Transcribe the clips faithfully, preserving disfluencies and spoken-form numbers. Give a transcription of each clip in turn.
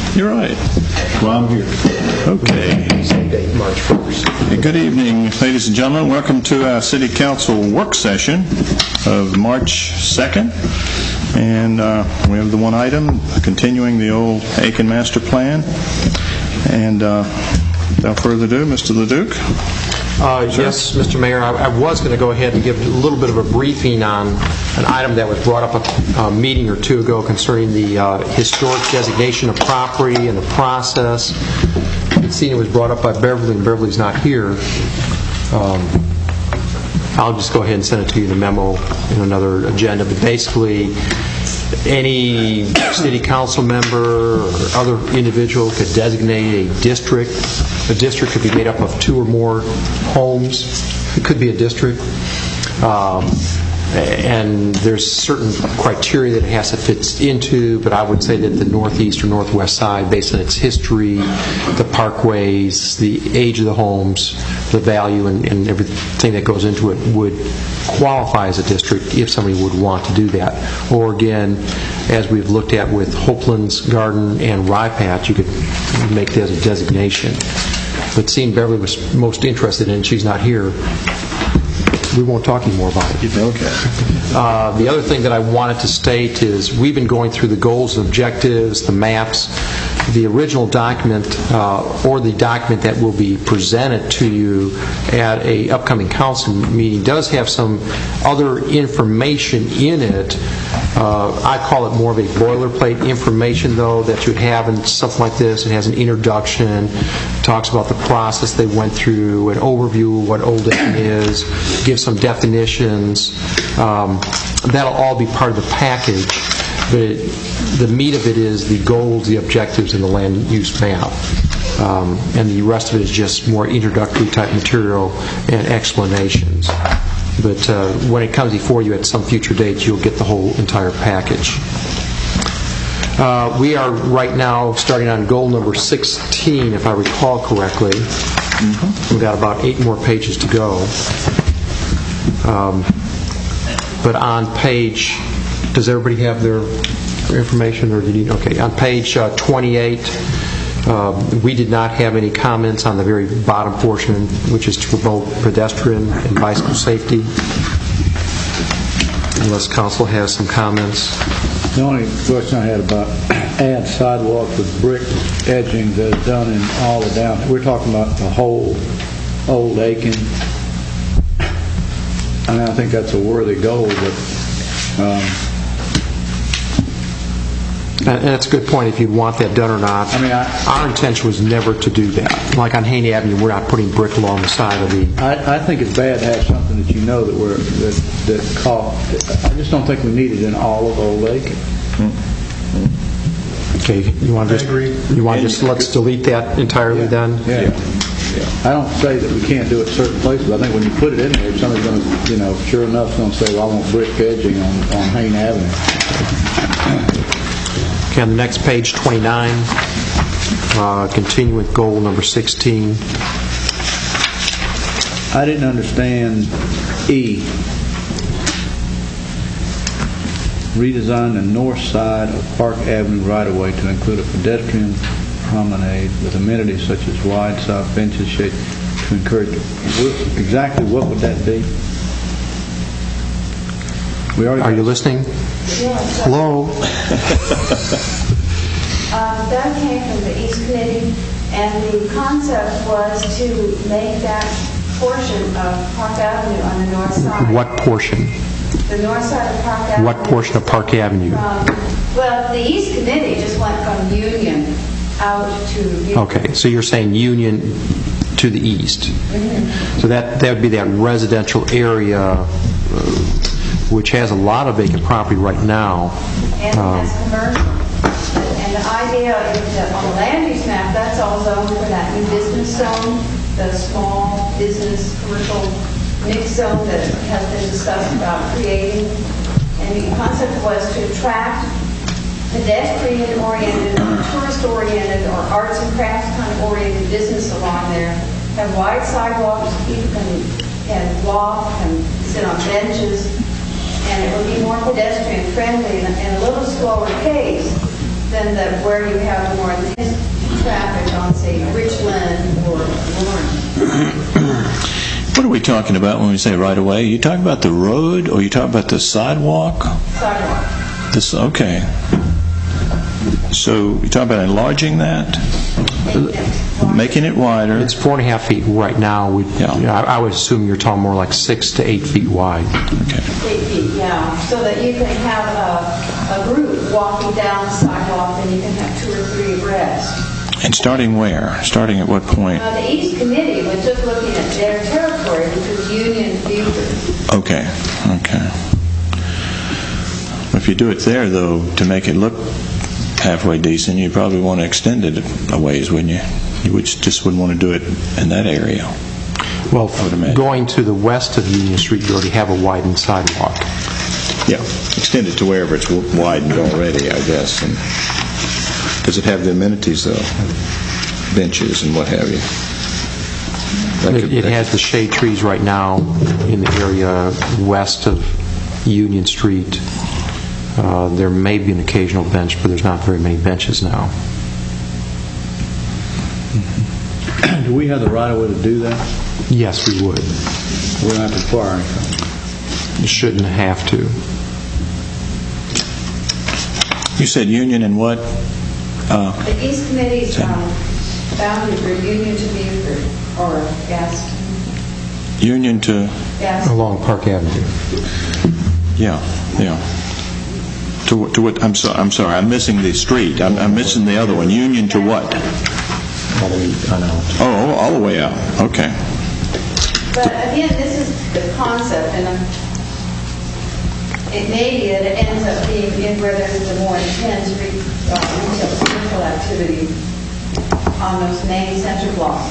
You're right. Well, I'm here. Okay. Same date, March first. Good evening, ladies and gentlemen. Welcome to our City Council work session of March second. And uh, we have the one item, continuing the old Aiken Master Plan. And uh, without further ado, Mister Leduc. Uh, yes, Mister Mayor, I, I was going to go ahead and give a little bit of a briefing on an item that was brought up a, a meeting or two ago concerning the uh, historic designation of property and the process. You've seen it was brought up by Beverly, and Beverly's not here. Um, I'll just go ahead and send it to you in a memo in another agenda. But basically, any city council member or other individual could designate a district. A district could be made up of two or more homes. It could be a district. Um, and there's certain criteria that it has to fit into, but I would say that the northeast or northwest side, based on its history, the parkways, the age of the homes, the value, and, and everything that goes into it, would qualify as a district if somebody would want to do that. Or again, as we've looked at with Hopelands Garden and Rye Patch, you could make that as a designation. But seeing Beverly was most interested in it, she's not here, we won't talk anymore about it. Okay. Uh, the other thing that I wanted to state is we've been going through the goals and objectives, the maps. The original document uh, or the document that will be presented to you at a upcoming council meeting does have some other information in it. Uh, I call it more of a boilerplate information, though, that you'd have in something like this. It has an introduction, talks about the process they went through, an overview of what Old Aiken is, gives some definitions. Um, that'll all be part of the package. But it, the meat of it is the goals, the objectives, and the land use map. Um, and the rest of it is just more introductory type material and explanations. But uh, when it comes before you at some future date, you'll get the whole entire package. Uh, we are right now starting on goal number sixteen, if I recall correctly. Mm-hmm. We've got about eight more pages to go. Um, but on page... Does everybody have their information, or do you need? Okay, on page uh, twenty-eight, uh, we did not have any comments on the very bottom portion, which is to promote pedestrian and bicycle safety. Unless council has some comments. The only question I had about add sidewalk with brick edging that's done in all the down. We're talking about the whole Old Aiken. I mean, I think that's a worthy goal, but. Um, And that's a good point if you want that done or not. I mean, I, our intention was never to do that. Like on Haney Avenue, we're not putting brick along the side of the... I, I think it's bad to have something that you know that we're that that cost. I just don't think we need it in all of Old Aiken. Okay, you want to just agree. You want to just let's delete that entirely Yeah. then? Yeah. Yeah. I don't say that we can't do it certain places. I think when you put it in there, somebody's going to, you know, sure enough, going to say, "Well, I want brick edging on on Haney Avenue." Okay, on the next page, twenty-nine, uh, continue with goal number sixteen. I didn't understand E. Redesign the north side of Park Avenue right-of-way to include a pedestrian promenade with amenities such as wide soft benches shade to encourage. Exactly what would that be? We already Are you listening? Yes. Hello? um, that came from the East Committee, and the concept was to make that portion of Park Avenue on the north side. What portion? The north side of Park Avenue. What portion of Park Avenue? From, well, the East Committee just went from Union out to Union. Okay, so you're saying Union to the east. Mm-hmm. So that, that would be that residential area uh, which has a lot of vacant property right now. And um, it has commercial. And the idea is that on the land use map, that's all zoned for that new business zone, the small business commercial mixed zone that has been discussed about creating. And the concept was to attract pedestrian-oriented, tourist-oriented, or arts and crafts kind of oriented business along there. Have wide sidewalks, people can, can walk and sit on benches, and it would be more pedestrian friendly and, and a little slower pace than the where you have more traffic on, say, Richland or Lawrence. What are we talking about when we say right away? You talking about the road, or you talking about the sidewalk? Sidewalk. This okay. So you talking about enlarging that, making it wider? It's four and a half feet right now. We, Yeah. I, I would assume you're talking more like six to eight feet wide. Okay. Eight feet, yeah. So that you can have a, a group walking down the sidewalk, and you can have two or three abreast. And starting where? Starting at what point? Uh, the East Committee was just looking at their territory, which was Union Buford. Okay, okay. If you do it there, though, to make it look halfway decent, you probably want to extend it a ways, wouldn't you? You would, just wouldn't want to do it in that area. Well, I would imagine. going to the west of Union Street, you already have a widened sidewalk. Yeah, extend it to wherever it's widened already, I guess. And does it have the amenities, though? Benches and what have you? That It, could- it that has the shade trees right now in the area west of Union Street. Uh, there may be an occasional bench, but there's not very many benches now. Do we have the right of way to do that? Yes, we would. We don't have to require anything. You shouldn't have to. You said Union and what? Uh, The East Committee's um, boundary for Union to Buford, or Gaston. Union to, Gaston. Along Park Avenue. yeah, yeah. To, to what? I'm sorry. I'm sorry. I'm missing the street. I'm, I'm missing the other one. Union to what? Oh, all the way out. Okay. But again, this is the concept, and um, it may be that it ends up being in where there's a more intense re- uh, retail commercial activity on those main center blocks.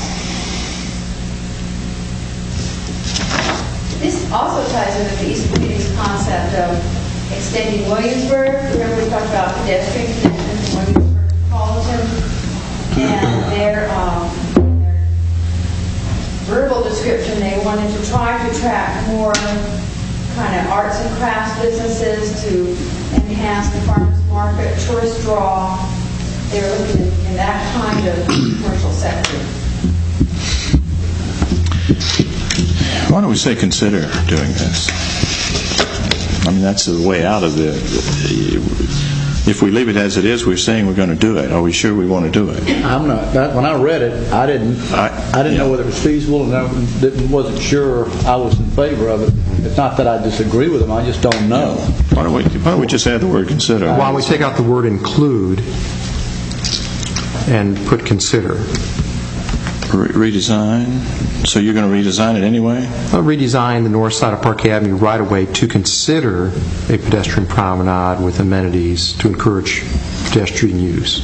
This also ties in with the East Committee's concept of extending Williamsburg. Remember we talked about pedestrian connections in Williamsburg Metropolitan, and their, um, their verbal description, they wanted to try to attract more kind of arts and crafts businesses to enhance the farmers market, tourist draw. They're looking in, in that kind of commercial sector. Why don't we say consider doing this? I mean, that's the way out of the... If we leave it as it is, we're saying we're going to do it. Are we sure we want to do it? I'm not. That, when I read it, I didn't. I- I, didn't yeah. know whether it was feasible, and I didn't, wasn't sure I was in favor of it. It's not that I disagree with them. I just don't know. Why don't we, why don't we just add the word consider? Why don't we take out the word include and put consider? Re- redesign? So you're going to redesign it anyway? Uh, redesign the north side of Park Avenue right away to consider a pedestrian promenade with amenities to encourage pedestrian use.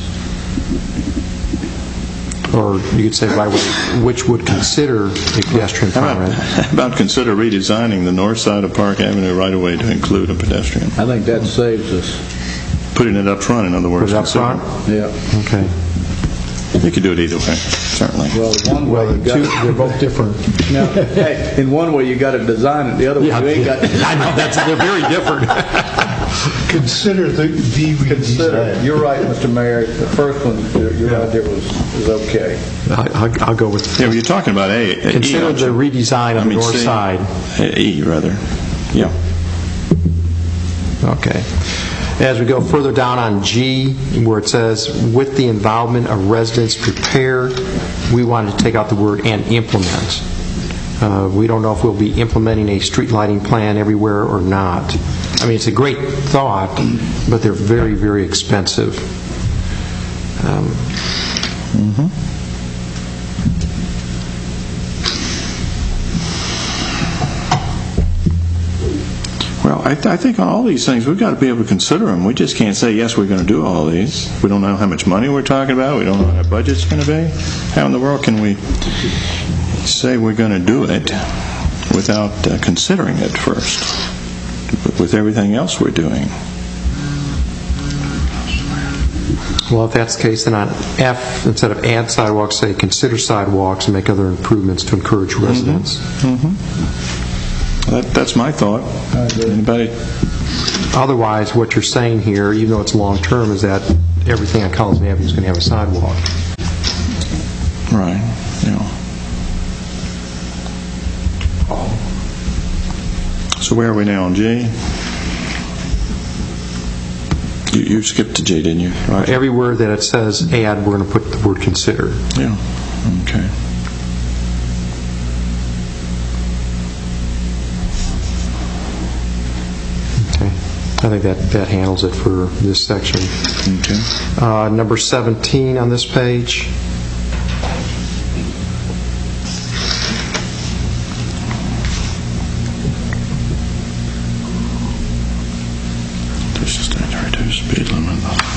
Or you could say right away, which would consider a pedestrian How about, promenade. how about consider redesigning the north side of Park Avenue right away to include a pedestrian? I think that saves us. Putting it up front, in other words. Put it up consider. front? Yeah. Okay. You could do it either way, certainly. Well, one way Well, you got two, it. they're both different. Now, hey, in one way you got to design it. The other way you ain't got to. I know, that's, they're very different. Consider the, the Consider. redesign. You're right, Mister Mayor. The first one, you're you're right there was was okay. I- I'll, I'll go with Yeah, but you're talking about A. a consider E the option. redesign of I mean, the north C. side. Uh, E, rather. Yeah. Okay. As we go further down on G, where it says, with the involvement of residents prepare, we wanted to take out the word and implement. Uh, we don't know if we'll be implementing a street lighting plan everywhere or not. I mean, it's a great thought, but they're very, very expensive. Um, Mm-hmm. Well, I, th- I think on all these things, we've got to be able to consider them. We just can't say, yes, we're going to do all these. We don't know how much money we're talking about. We don't know what our budget's going to be. How in the world can we say we're going to do it without uh, considering it first, with everything else we're doing? Well, if that's the case, then on F, instead of add sidewalks, say consider sidewalks and make other improvements to encourage residents. That, that's my thought. Anybody? Otherwise, what you're saying here, even though it's long-term, is that everything on Collins Avenue is going to have a sidewalk. Right, yeah. So where are we now, on G? You, you skipped to G, didn't you? Uh, everywhere that it says add, we're going to put the word consider. Yeah, okay. Okay. I think that, that handles it for this section. Okay. Uh, number seventeen on this page. Speed limit.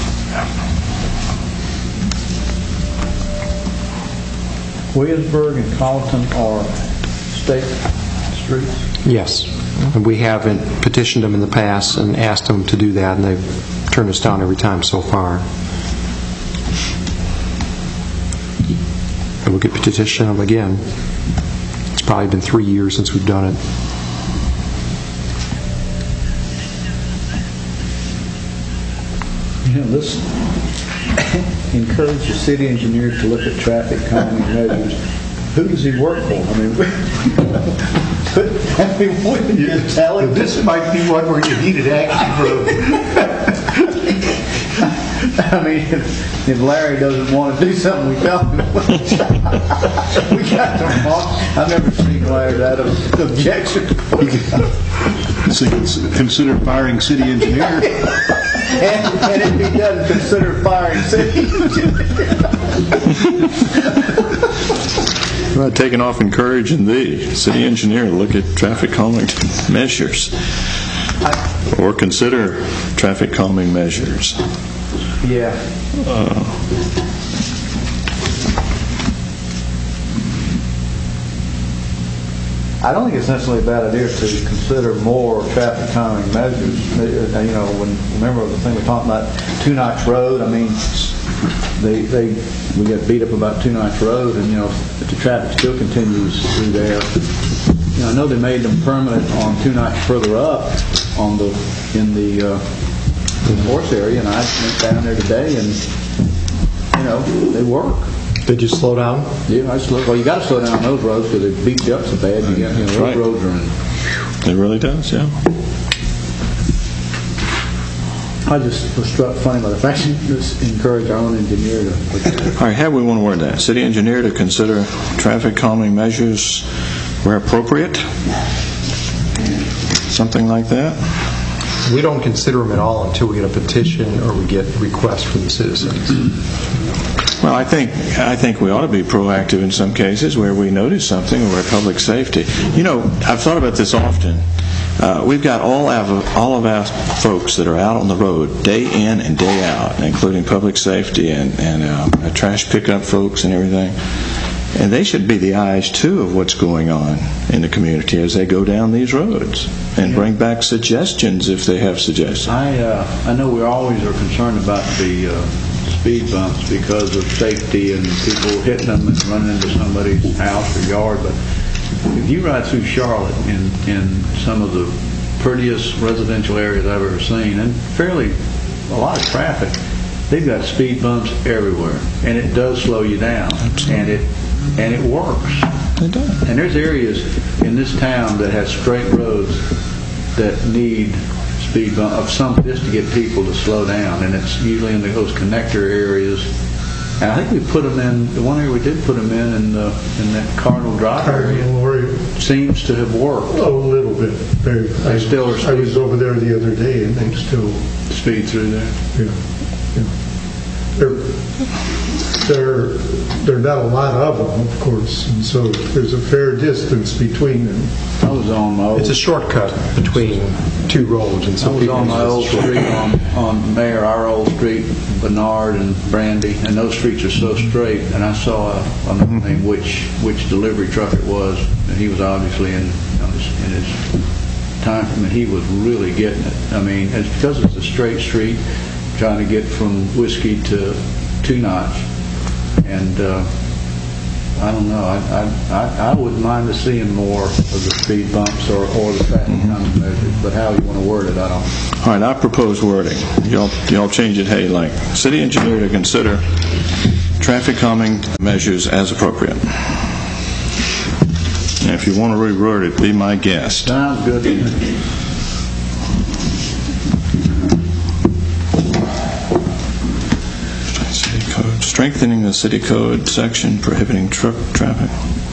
Williamsburg and Colleton are state streets? Yes. And we haven't petitioned them in the past and asked them to do that, and they've turned us down every time so far. And we'll get petition them again. It's probably been three years since we've done it. You know, let's encourage the city engineer to look at traffic calming measures. Who does he work for? I mean, I mean, what you're telling This might be one where you needed action for. I mean, if, if Larry doesn't want to do something, we tell him. We got to mark. I've never seen Larry that objection. Consider firing city engineer. And, and if he doesn't, consider firing city engineer. Well, taking off encouraging the city engineer to look at traffic calming measures, or consider traffic calming measures. Yeah. Uh, I don't think it's necessarily a bad idea to consider more traffic calming measures. You know, when remember the thing we talked about, Two Notch Road. I mean, they they we got beat up about Two Notch Road, and you know, if the traffic still continues through there. You know, I know they made them permanent on Two Notch further up on the in the uh, in the horse area, and I went down there today, and you know, they work. Did you slow down? Yeah, I slow. Well, you got to slow down on those roads because they beat you up so bad. You, got, you know, those right. roads are in. It really does, yeah. I just was struck funny by the fact that you encourage our own engineer to. All right, how do we want to word that? City engineer to consider traffic calming measures where appropriate? Something like that? We don't consider them at all until we get a petition or we get requests from the citizens. Well, I think I think we ought to be proactive in some cases where we notice something or where public safety. You know, I've thought about this often. Uh, we've got all our, all of our folks that are out on the road day in and day out, including public safety and, and uh, trash pickup folks and everything. And they should be the eyes, too, of what's going on in the community as they go down these roads and Yeah. bring back suggestions if they have suggestions. I uh, I know we always are concerned about the uh, speed bumps because of safety and people hitting them and running into somebody's house or yard, but if you ride through Charlotte in, in some of the prettiest residential areas I've ever seen, and fairly a lot of traffic, they've got speed bumps everywhere, and it does slow you down. Absolutely. and it and it works. It does. And there's areas in this town that have straight roads that need speed bump of some just to get people to slow down, and it's usually in those connector areas. And I think we put them in the one area we did put them in in, the, in that Cardinal Drive area. Cardinal area. Seems to have worked. A little bit. Very, They still are I was over there the other day, and they still, Speed through there. yeah, yeah. There, there, there are not a lot of them, of course, and so there's a fair distance between them. I was on my old. It's a shortcut between two roads, and I some was people on my use old it as a street shortcut. on, on Mayor, our old street, Bernard and Brandy, and those streets are so straight. And I saw a, a name which which delivery truck it was, and he was obviously in in his, in his time frame, and he was really getting it. I mean, it's because it's a straight street, trying to get from Whiskey to Two Notch, and uh, I don't know. I, I I I wouldn't mind to seeing more of the speed bumps or, or the traffic calming measures, but how you want to word it, I don't. All right, I propose wording. Y'all, y'all change it, hey, like, city engineer to consider traffic traffic calming measures as appropriate. And if you want to reword it, be my guest. Sounds good. City code. Strengthening the city code section prohibiting truck traffic.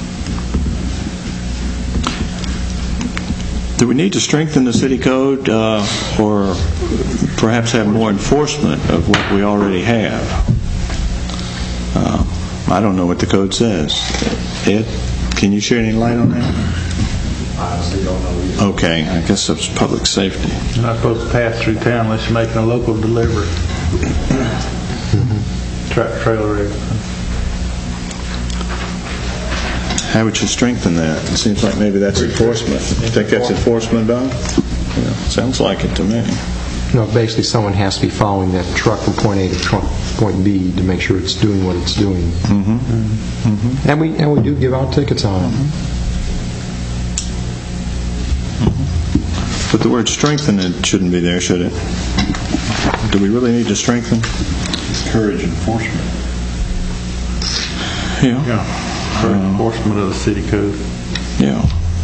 Do we need to strengthen the city code uh, or perhaps have more enforcement of what we already have? Uh, I don't know what the code says. Ed, can you shed any light on that? I honestly don't know either. Okay, I guess that's public safety. You're not supposed to pass through town unless you're making a local delivery. Track trailer rig. How would you strengthen that? It seems like maybe that's enforcement. You think that's enforcement, Don? Yeah, sounds like it to me. No, basically someone has to be following that truck from point A to truck, point B to make sure it's doing what it's doing. Mm-hmm. Mm-hmm. And we and we do give out tickets on it. Mm-hmm. But the word strengthen it shouldn't be there, should it? Do we really need to strengthen? Encourage enforcement. Yeah. Yeah. For enforcement of the city code. Yeah.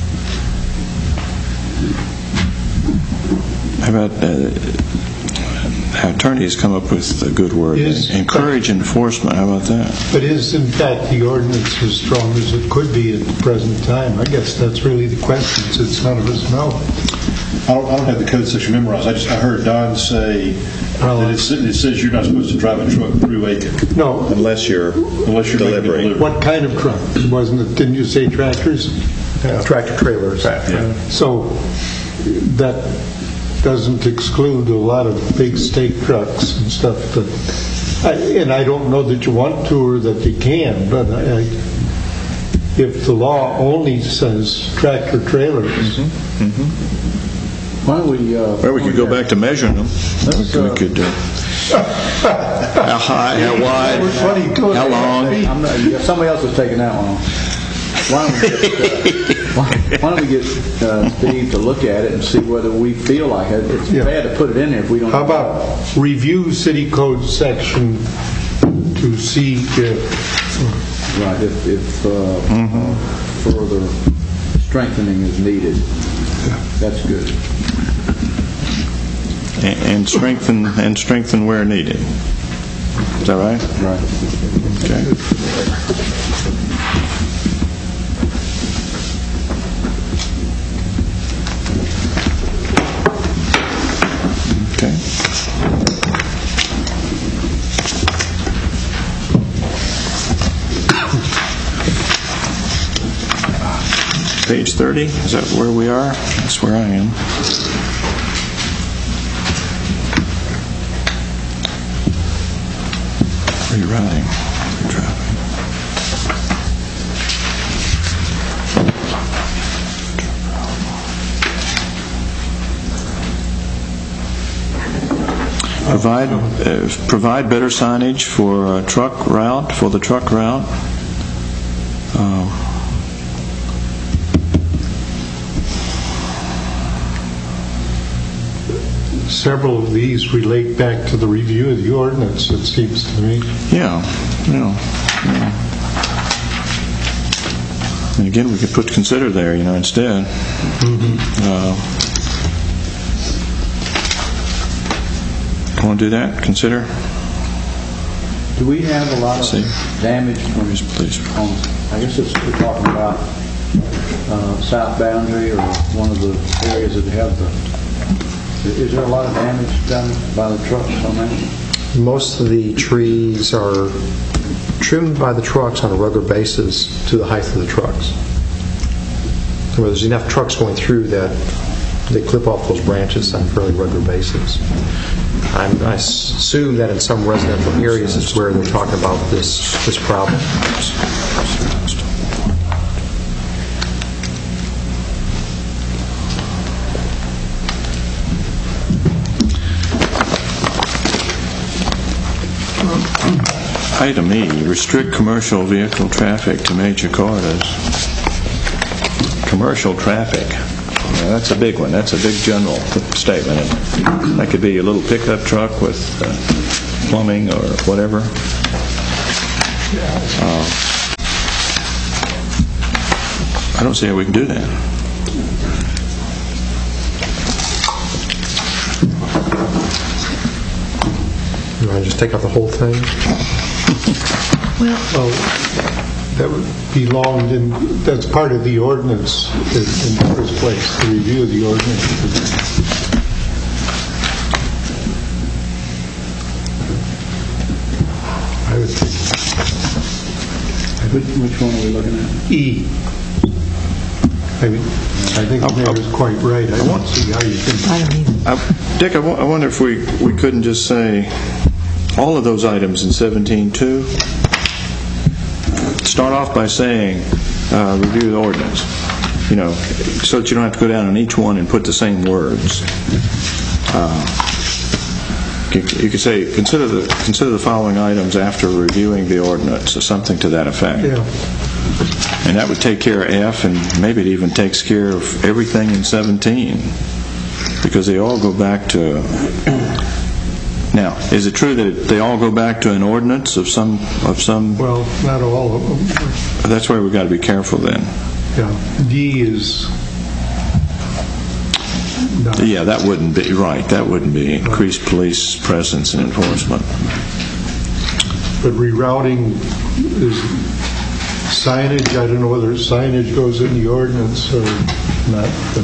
How about uh, our attorney has come up with a good word. Is- Encourage enforcement. How about that? But is, in fact, the ordinance as strong as it could be at the present time? I guess that's really the question, since none of us know. I don't, I don't have the code section memorized. I just I heard Don say Well, that it, sa- it says you're not supposed to drive a truck through Aiken No. Unless you're unless you're making a delivering. delivery. What kind of truck? Wasn't it, didn't you say tractors? Tractor trailers. Yeah. So that doesn't exclude a lot of big stake trucks and stuff. But I, and I don't know that you want to or that you can, but I, if the law only says tractor trailers, Why don't we... Uh, Well, we could go back to measuring them. We Let's, could, uh, we could uh, how high, how wide, What do you call how it? long. I'm not, yeah, somebody else is taking that one on. Why don't we get, uh, why, why don't we get uh, Steve to look at it and see whether we feel like it? It's Yeah. bad to put it in there if we don't... how about review city code section to see if Right, if, if uh, uh, further strengthening is needed. That's good. And, and strengthen and strengthen where needed. Is that right? Right. Okay. Okay. Page thirty, is that where we are? That's where I am. Rerouting traffic. Provide uh, provide better signage for a truck route for the truck route. Uh, several of these relate back to the review of the ordinance, it seems to me. Yeah, yeah, yeah. And again, we could put consider there, you know, instead. Uh, want to do that? Consider? Do we have a lot of See. damage from, Please. on, I guess it's, we're talking about uh, south boundary or one of the areas that have the, is there a lot of damage done by the trucks on that? Most of the trees are trimmed by the trucks on a regular basis to the height of the trucks. Where there's enough trucks going through that they clip off those branches on a fairly regular basis. I'm, I assume that in some residential areas is where they're talking about this this problem. Item E, restrict commercial vehicle traffic to major corridors. Commercial traffic. Now, that's a big one. That's a big general statement. That could be a little pickup truck with uh, plumbing or whatever. Uh, I don't see how we can do that. You want to just take out the whole thing? Well, that would belong in, that's part of the ordinance in in the first place, the review of the ordinance. I would think Which, which one are we looking at? E. I mean, I think the mayor is quite right. I don't see how you can. I don't either. I, Dick, I, w- I wonder if we, we couldn't just say all of those items in seventeen two. Start off by saying uh, review the ordinance, you know, so that you don't have to go down on each one and put the same words. Uh, you, you could say consider the consider the following items after reviewing the ordinance, or something to that effect. Yeah. And that would take care of F, and maybe it even takes care of everything in seventeen, because they all go back to... Now, is it true that they all go back to an ordinance of some... of some? Well, not all of them. That's why we've got to be careful then. Yeah. D is... not. Yeah, that wouldn't be... Right, that wouldn't be increased police presence and enforcement. But rerouting is signage. I don't know whether signage goes in the ordinance or not. But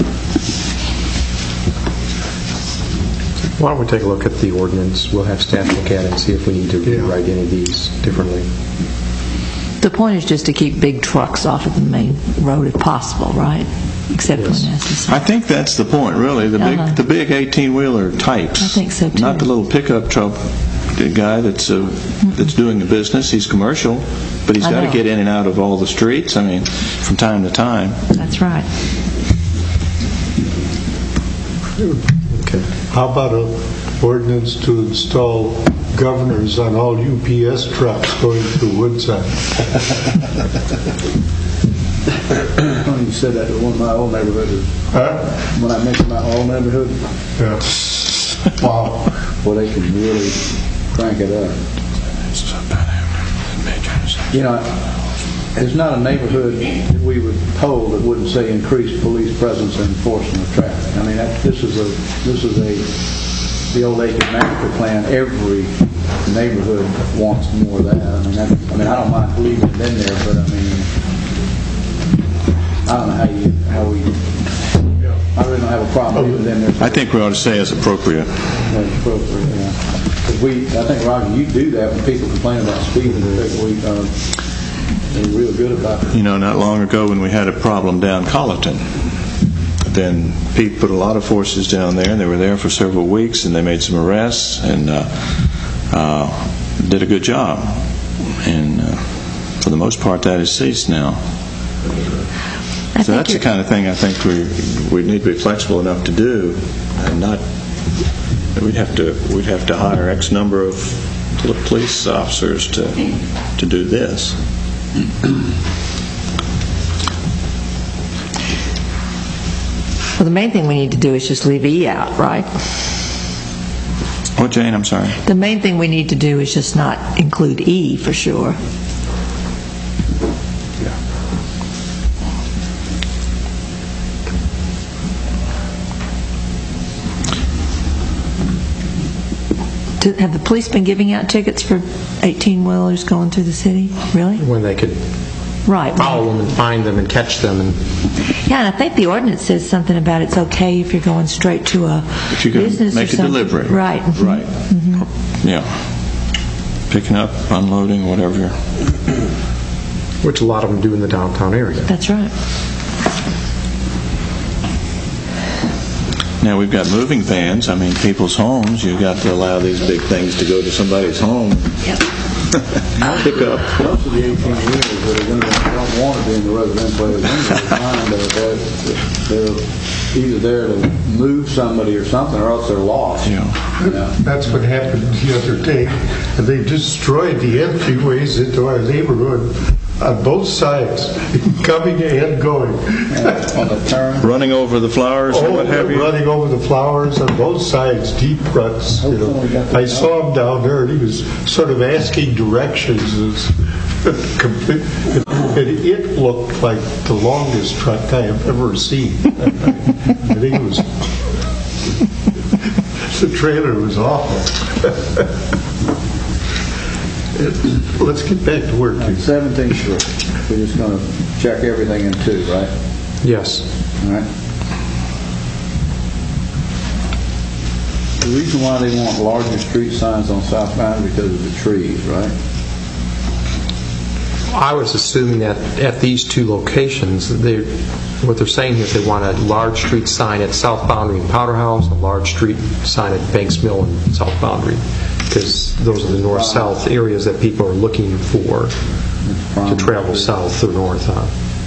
Why don't we take a look at the ordinance? We'll have staff look at it and see if we need to Yeah. rewrite any of these differently. The point is just to keep big trucks off of the main road if possible, right? Except Yes. when necessary. I think that's the point, really. The big, Uh-huh. the big eighteen-wheeler types. I think so, too. Not the little pickup truck guy that's uh, that's doing the business. He's commercial, but he's I got to know. get in and out of all the streets. I mean, from time to time. That's right. Okay. how about an ordinance to install governors on all U P S trucks going through Woodside? When you said that to one of my old neighborhoods, Huh? when I mentioned my old neighborhood, Yeah. Wow. well, they can really crank it up. You know, there's not a neighborhood that we would poll that wouldn't say increased police presence and enforcement of traffic. I mean, that, this is a this is a the old Aiken master plan. Every neighborhood wants more of that. I mean, that, I mean, I don't mind leaving it in there, but I mean, I don't know how you how we. I really don't have a problem leaving it in there. I think we ought to say as appropriate. That's appropriate, yeah. 'Cause we, I think, Roger, you do that when people complain about speeding. I think we, uh, they're real good about it. You know, not long ago when we had a problem down Colleton, then Pete put a lot of forces down there, and they were there for several weeks, and they made some arrests, and uh, uh, did a good job. And uh, for the most part, that has ceased now. I So think that's the you're- kind of thing I think we we need to be flexible enough to do, and not we'd have to we'd have to hire X number of pol- police officers to to do this. Well, the main thing we need to do is just leave E out, right? What, Jane? I'm sorry. The main thing we need to do is just not include E for sure. Do- Have the police been giving out tickets for eighteen-wheelers going through the city? Really? When they could Right. follow them and find them and catch them. And Yeah, and I think the ordinance says something about it's okay if you're going straight to a If you can business make or a something. delivery. Right. mhm. Right. Yeah. Picking up, unloading, whatever. which a lot of them do in the downtown area. That's right. Now we've got moving vans. I mean, people's homes. You've got to allow these big things to go to somebody's home. Yep. Pick up. Most of the eighteen-wheelers that are going to, don't want to be in the residential area, they're, they're either there to move somebody or something, or else they're lost. Yeah. You know? That's what happened the other day. They destroyed the entryways into our neighborhood on both sides, coming and going. On the turn? Running over the flowers or Oh, what have you? running over the flowers on both sides, deep ruts. You know. I saw him down there, and he was sort of asking directions. It, was complete, and it looked like the longest truck I have ever seen. I think it was. The trailer was awful. Let's get back to work here. seventeen three. We're just going to check everything in two, right? Yes. All right. The reason why they want larger street signs on South Boundary is because of the trees, right? I was assuming that at these two locations, they, what they're saying here is they want a large street sign at South Boundary and Powder House, a large street sign at Banks Mill and South Boundary, because those are the north-south areas that people are looking for to travel south or north on.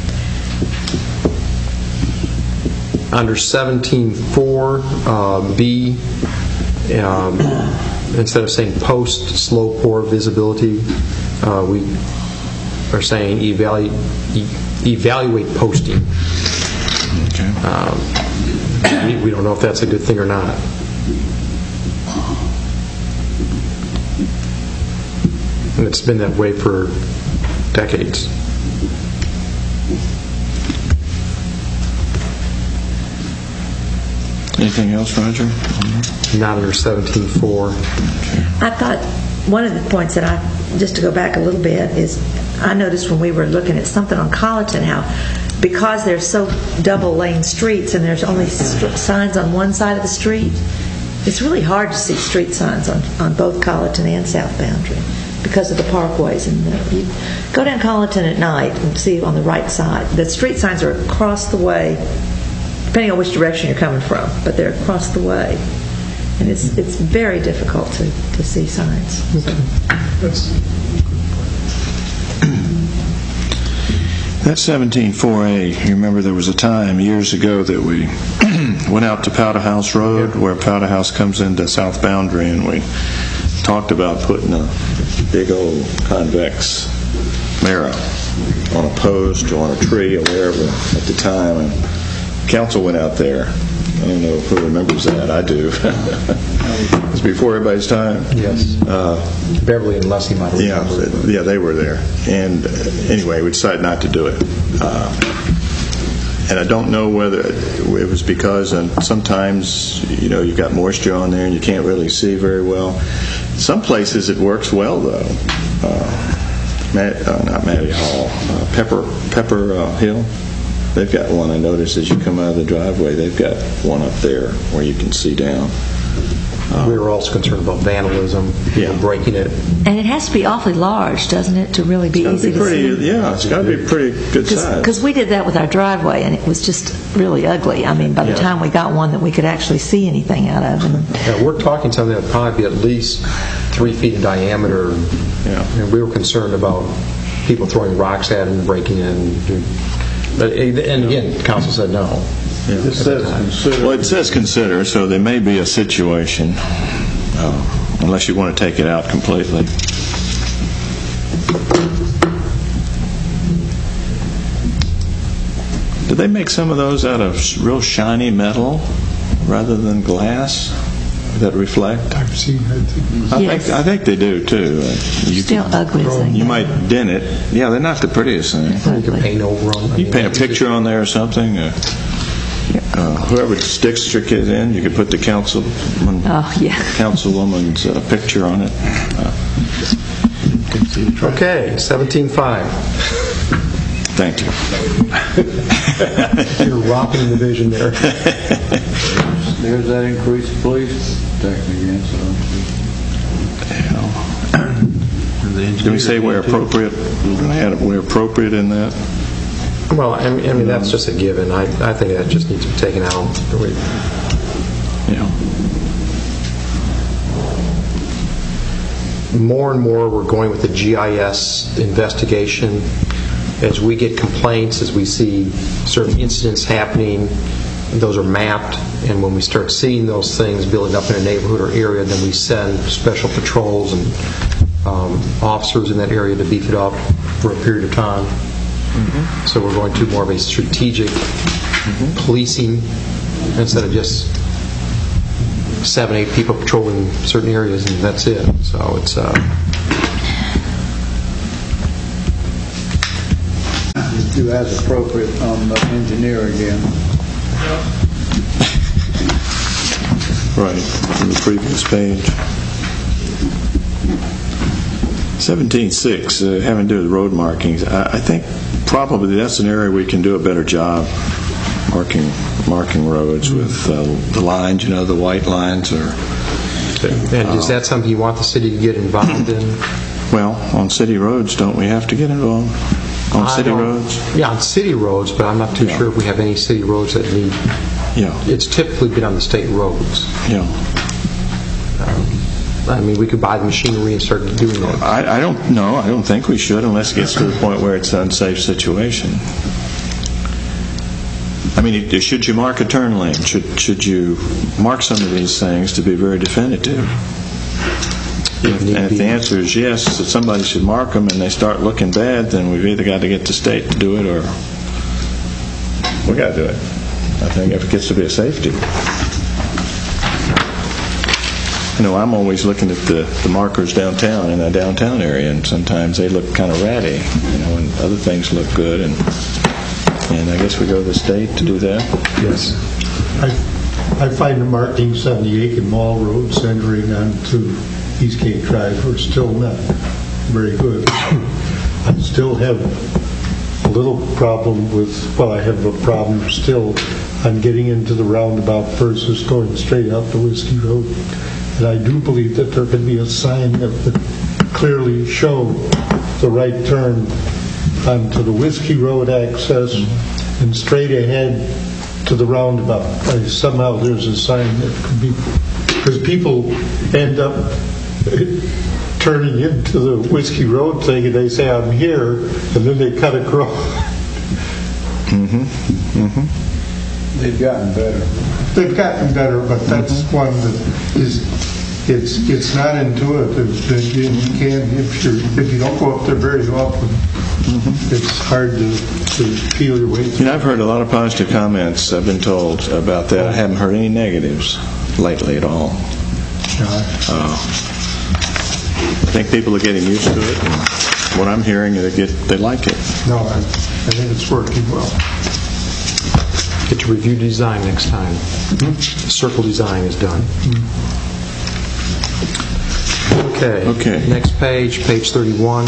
Under seventeen four uh, B, um, instead of saying post slope or visibility, uh, we are saying evalu- e- evaluate posting. Okay. Um, we, we don't know if that's a good thing or not. And it's been that way for decades. Anything else, Roger? Not under seventeen four. I thought one of the points that I, just to go back a little bit, is I noticed when we were looking at something on Colleton how because they're so double lane streets and there's only st- signs on one side of the street, it's really hard to see street signs on, on both Colleton and South Boundary because of the parkways. And the, you go down Colleton at night and see on the right side, the street signs are across the way, depending on which direction you're coming from, but they're across the way. And it's it's very difficult to, to see signs. So. That seventeen four A, you remember there was a time years ago that we went out to Powder House Road, where Powder House comes into South Boundary, and we talked about putting a big old convex mirror on a post or on a tree or wherever at the time. And council went out there. I don't know who remembers that. I do. It was before everybody's time. Yes. Uh, Beverly and Leslie might have yeah, remembered. yeah, they were there. And uh, anyway, we decided not to do it. Uh, and I don't know whether it was because and sometimes, you know, you've got moisture on there and you can't really see very well. Some places it works well, though. Uh, Matt, uh, not Matty Hall, uh, Pepper, Pepper uh, Hill. They've got one, I noticed, as you come out of the driveway, they've got one up there where you can see down. Um, we were also concerned about vandalism, people Yeah. breaking it. And it has to be awfully large, doesn't it, to really be It's easy gotta be to pretty, see? yeah, it's got to be pretty good size. Because we did that with our driveway, and it was just really ugly. I mean, by the Yeah. time we got one that we could actually see anything out of. And Yeah, we're talking something that would probably be at least three feet in diameter. Yeah. And we were concerned about people throwing rocks at it and breaking it. And, but, and again, council said no. Yeah. This says consider. Well, it says consider, so there may be a situation, uh, unless you want to take it out completely. Do they make some of those out of sh- real shiny metal rather than glass that reflect? I've seen that. I Yes. think I think they do too. Uh, you still can- ugly as they You get. might dent it. Yeah, they're not the prettiest thing. You can paint over them. I You mean, paint a it's picture on there or something. Uh, uh, whoever sticks your kid in, you could put the councilman, Oh, yeah. councilwoman's uh, picture on it. Uh, just- Okay, seventeen five. thank you. You're rocking the vision there. There's that increased police protection again, so. Can we say where appropriate? Add where appropriate in that? Well, I mean, I mean, that's just a given. I, I think that just needs to be taken out. We- Yeah. More and more, we're going with the G I S investigation. As we get complaints, as we see certain incidents happening, those are mapped, and when we start seeing those things building up in a neighborhood or area, then we send special patrols and um, officers in that area to beef it up for a period of time. Mm-hmm. So we're going to more of a strategic mm-hmm. policing instead of just seven, eight people patrolling certain areas and that's it. So it's uh, do as appropriate on the engineer again. Right, from the previous page. seventeen six, uh, having to do with road markings. I, I think probably that's an area we can do a better job marking marking roads with uh, the lines, you know, the white lines. Or, and is that something you want the city to get involved in? Well, on city roads, don't we have to get involved? On city roads? Yeah, on city roads, but I'm not too yeah. sure if we have any city roads that need... Yeah. It's typically been on the state roads. Yeah. Um, I mean, we could buy the machinery and start doing that. I, I don't know. I don't think we should unless it gets to the point where it's an unsafe situation. I mean, should you mark a turn lane? Should, should you mark some of these things to be very definitive? If, and if the answer is yes, that somebody should mark them and they start looking bad, then we've either got to get the state to do it or we got to do it. I think if it gets to be a safety. You know, I'm always looking at the, the markers downtown in the downtown area, and sometimes they look kind of ratty, you know, and other things look good, and and I guess we go to the state to do that. Yes. I, I find the markings on the Aiken Mall Road centering onto Eastgate Drive are still not very good. I still have a little problem with, well, I have a problem still on getting into the roundabout versus going straight out the Whiskey Road. And I do believe that there could be a sign that would clearly show the right turn onto the Whiskey Road access mm-hmm. and straight ahead to the roundabout. I, somehow there's a sign that could be, because people end up turning into the Whiskey Road thing and they say, I'm here, and then they cut across. Mm-hmm. Mm-hmm. They've gotten better. They've gotten better, but that's mm-hmm. one that is, it's it's not intuitive. That you can, if you if you don't go up there very often, mm-hmm. it's hard to, to feel your way through. You know, I've heard a lot of positive comments, I've been told, about that. I haven't heard any negatives lately at all. Uh, I think people are getting used to it, and what I'm hearing, they get they like it. No, I, I think it's working well. Get to review design next time. Mm-hmm. Circle design is done. Mm-hmm. Okay. Okay. Next page, page thirty-one.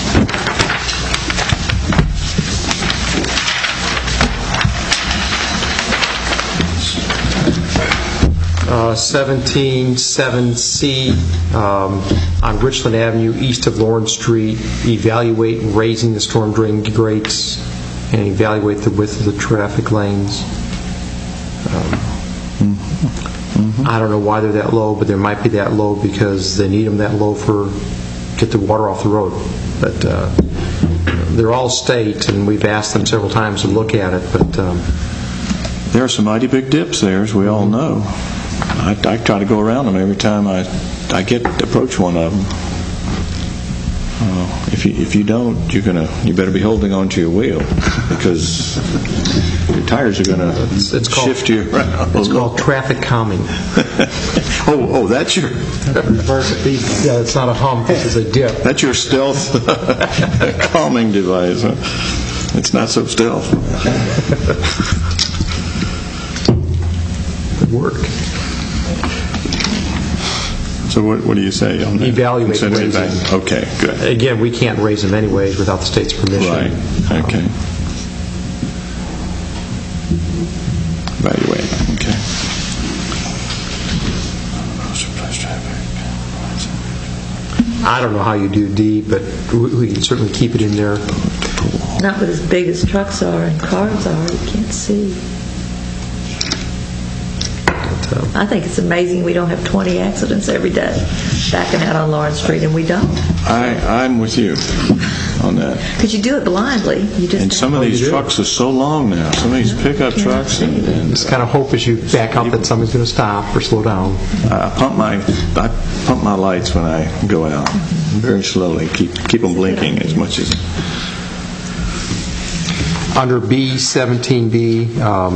Uh, seventeen seven C um, on Richland Avenue, east of Lawrence Street. Evaluate raising the storm drain grates and evaluate the width of the traffic lanes. Um, mm-hmm. I don't know why they're that low, but they might be that low because they need them that low for get the water off the road. But uh, they're all state, and we've asked them several times to look at it. But um, there are some mighty big dips there, as we all know. I, I try to go around them every time I I get to approach one of them. Uh, if you if you don't, you're gonna you better be holding on to your wheel because your tires are gonna it's, it's shift called, you around. It's called traffic calming. oh oh, that's your yeah. It's not a hump. This is a dip. That's your stealth calming device. Huh? It's not so stealth. Good work. So what, what do you say on that? Evaluate raising. Okay, good. Again, we can't raise them anyways without the state's permission. Right, okay. Um, Evaluate, okay. I don't know how you do D, but we, we can certainly keep it in there. Not with as big as trucks are and cars are, you can't see. I think it's amazing we don't have twenty accidents every day backing out on Lawrence Street, and we don't. I, I'm with you. on that. Because you do it blindly. You just And some of these trucks are so long now. Some of these pickup trucks, and, and Just kind of hope as you back up that somebody's going to stop or slow down. I pump my I pump my lights when I go out very slowly. Keep keep them blinking as much as. Under B seventeen B, um,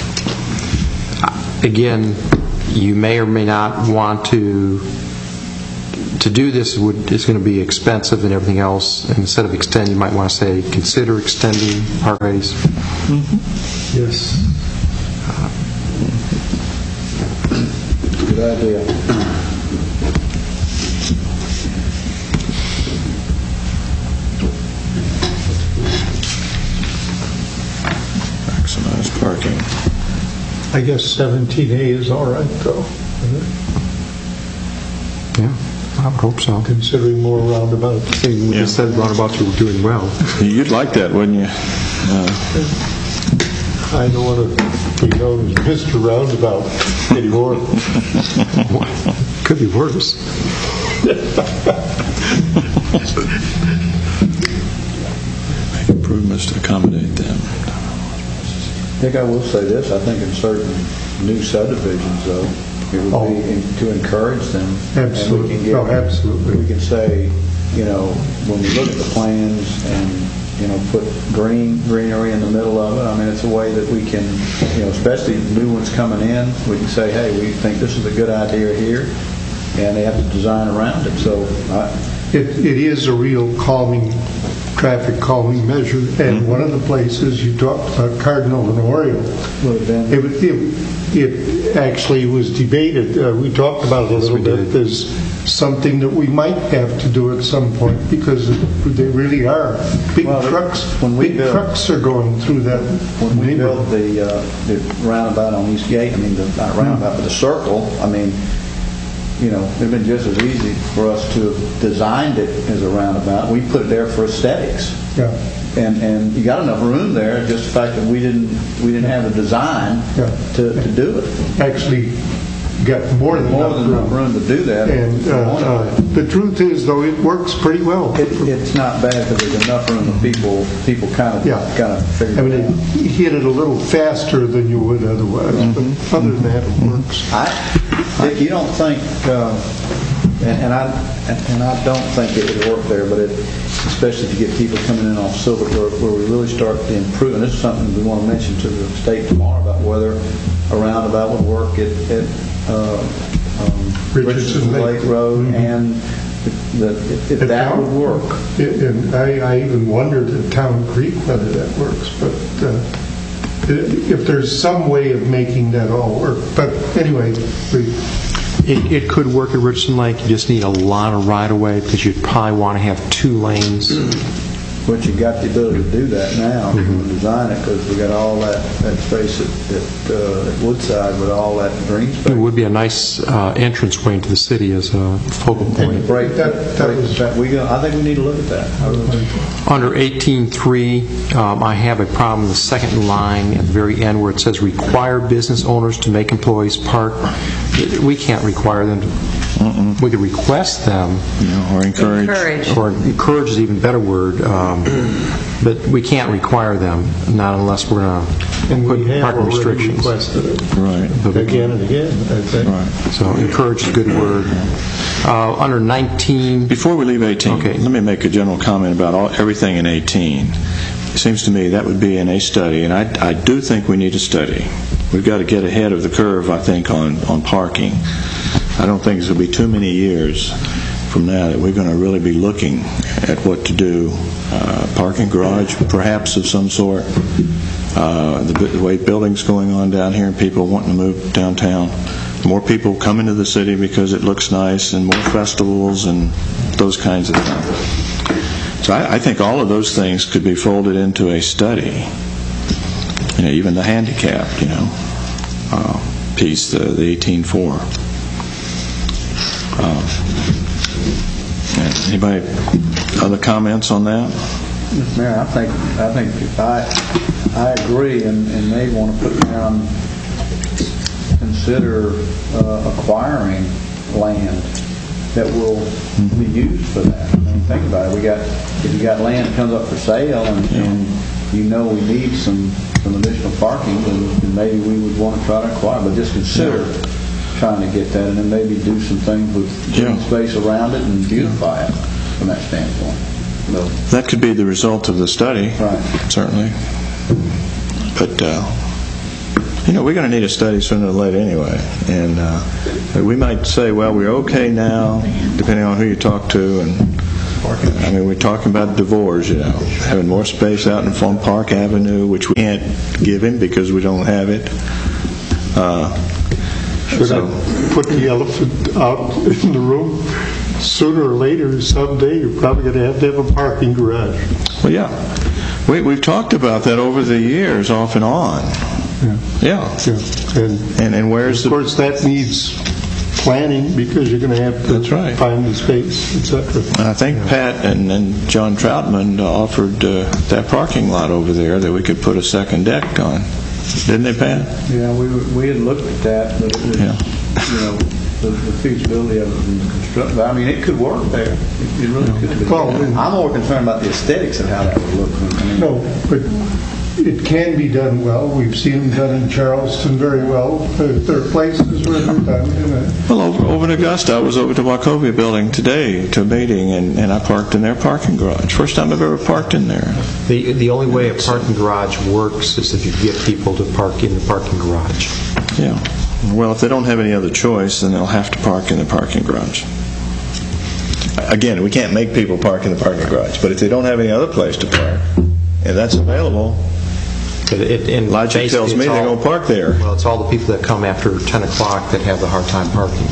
again, you may or may not want to to do this. Would it's going to be expensive and everything else. And instead of extend, you might want to say consider extending park rates. Mm-hmm. Yes. Good idea. Maximize parking. I guess seventeen A is all right, though, Yeah, I would hope so. considering more roundabouts. We Yeah. just said roundabouts were doing well. You'd like that, wouldn't you? Uh, I don't want to be known as Mister Roundabout anymore. Could be worse. Make improvements to accommodate them. I think I will say this, I think in certain new subdivisions, though, it would Oh. be in- to encourage them. Absolutely. And we can Oh, give- absolutely. We can say, you know, when we look at the plans and, you know, put green, greenery in the middle of it, I mean, it's a way that we can, you know, especially new ones coming in, we can say, hey, we think this is a good idea here, and they have to design around it, so I, It, it is a real calming, traffic calming measure, and one of the places you talked about, Cardinal and Oriole, would have been. it, would- it, it actually was debated. Uh, we talked about it a little we bit. did. There's something that we might have to do at some point because they really are big Well, trucks. when we big built- trucks are going through that When we neighborhood. built the, uh, the roundabout on East Gate, I mean, the, not roundabout, but the circle, I mean, you know, it'd been just as easy for us to have designed it as a roundabout. We put it there for aesthetics. Yeah. And, and you got enough room there, just the fact that we didn't, we didn't have the design Yeah. to, to do it. Actually, got more than More enough than enough room. room to do that. And uh, uh, the truth is, though, it works pretty well. It, it's not bad because there's enough room that people, people kind of, Yeah. kind of figure I mean, it out. it hit it a little faster than you would otherwise, but other than that, it works. I, Dick, you don't think, uh, and, and I, and I don't think it would work there, but it, especially if you get people coming in off Silver, where, where we really start to improve, and this is something we want to mention to the state tomorrow about whether a roundabout would work at, at uh, um, Richardson Richardson Lake Lake. Road, Mhm. and the, if if At that Town- would work. It- And I, I even wondered at Town Creek whether that works, but uh, if there's some way of making that all work. But anyway, we, It, it could work at Richardson Lake. You just need a lot of right-of-way because you'd probably want to have two lanes. But you got the ability to do that now, if you want to design it, because we got all that, that space at, at, uh, at Woodside with all that green It space. would be a nice uh, entranceway into the city as a focal point. Break That- that, that break was- that, we, go- I think we need to look at that. I really- Under eighteen three, um, I have a problem in the second line at the very end where it says require business owners to make employees park. We can't require them to. We could request them, You know, or encourage. Encourage. or encourage is even a better word, um, but we can't require them, not unless we're going and to put we have parking already restrictions. requested it Right. again and again, I think. Right. So encourage is a good word. Uh, Under nineteen, Before we leave eighteen, Okay. let me make a general comment about all, everything in eighteen. It seems to me that would be in a study, and I, I do think we need a study. We've got to get ahead of the curve, I think, on, on parking. I don't think it's going to be too many years from now that we're going to really be looking at what to do. Uh, parking garage, perhaps, of some sort. Uh, the, the way building's going on down here and people wanting to move downtown. More people come into the city because it looks nice, and more festivals and those kinds of things. So I, I think all of those things could be folded into a study. You know, even the handicapped, you know, uh, piece, the, the eighteen four. Uh, yeah, anybody, other comments on that? Mister Mayor, I think, I think, I, I agree, and, and may want to put down, consider uh, acquiring land that will be used for that. I mean, think about it. We got, if you got land that comes up for sale and, and you know we need some, some additional parking, then, then maybe we would want to try to acquire, but just consider trying to get that and then maybe do some things with green Yeah. space around it and beautify it from that standpoint. So, That could be the result of the study, Right. certainly. But, uh, you know, we're going to need a study sooner or later anyway. And uh, we might say, well, we're okay now, depending on who you talk to. And I mean, we're talking about divorce, you know, having more space out in front of Park Avenue, which we can't give him because we don't have it. Uh, Should so, I put the elephant out in the room? Sooner or later, someday, you're probably going to have to have a parking garage. well, yeah. We, we've talked about that over the years, off and on. Yeah. Yeah. Yeah. And, And, and where's of the... course, that needs planning because you're going to have to That's right. find the space, et cetera. And I think Pat and, and John Troutman offered uh, that parking lot over there that we could put a second deck on. Didn't they, Pat? yeah, we were, we had looked at that, but it was, Yeah. you know, the, the feasibility of it and the construction. I mean, it could work there. It, it really could. Be. Well, I'm more concerned about the aesthetics of how that would look. I mean, No, but it can be done well. We've seen them done in Charleston very well. There there are places where they're done in a Well, over, over in Augusta, I was over to Wachovia Building today to a meeting, and, and I parked in their parking garage. First time I've ever parked in there. The, the only way a parking garage works is if you get people to park in the parking garage. Yeah. Well, if they don't have any other choice, then they'll have to park in the parking garage. Again, we can't make people park in the parking garage, but if they don't have any other place to park, and that's available, It, it, and logic basically tells me it's they're all- going to park there. Well, it's all the people that come after ten o'clock that have the hard time parking.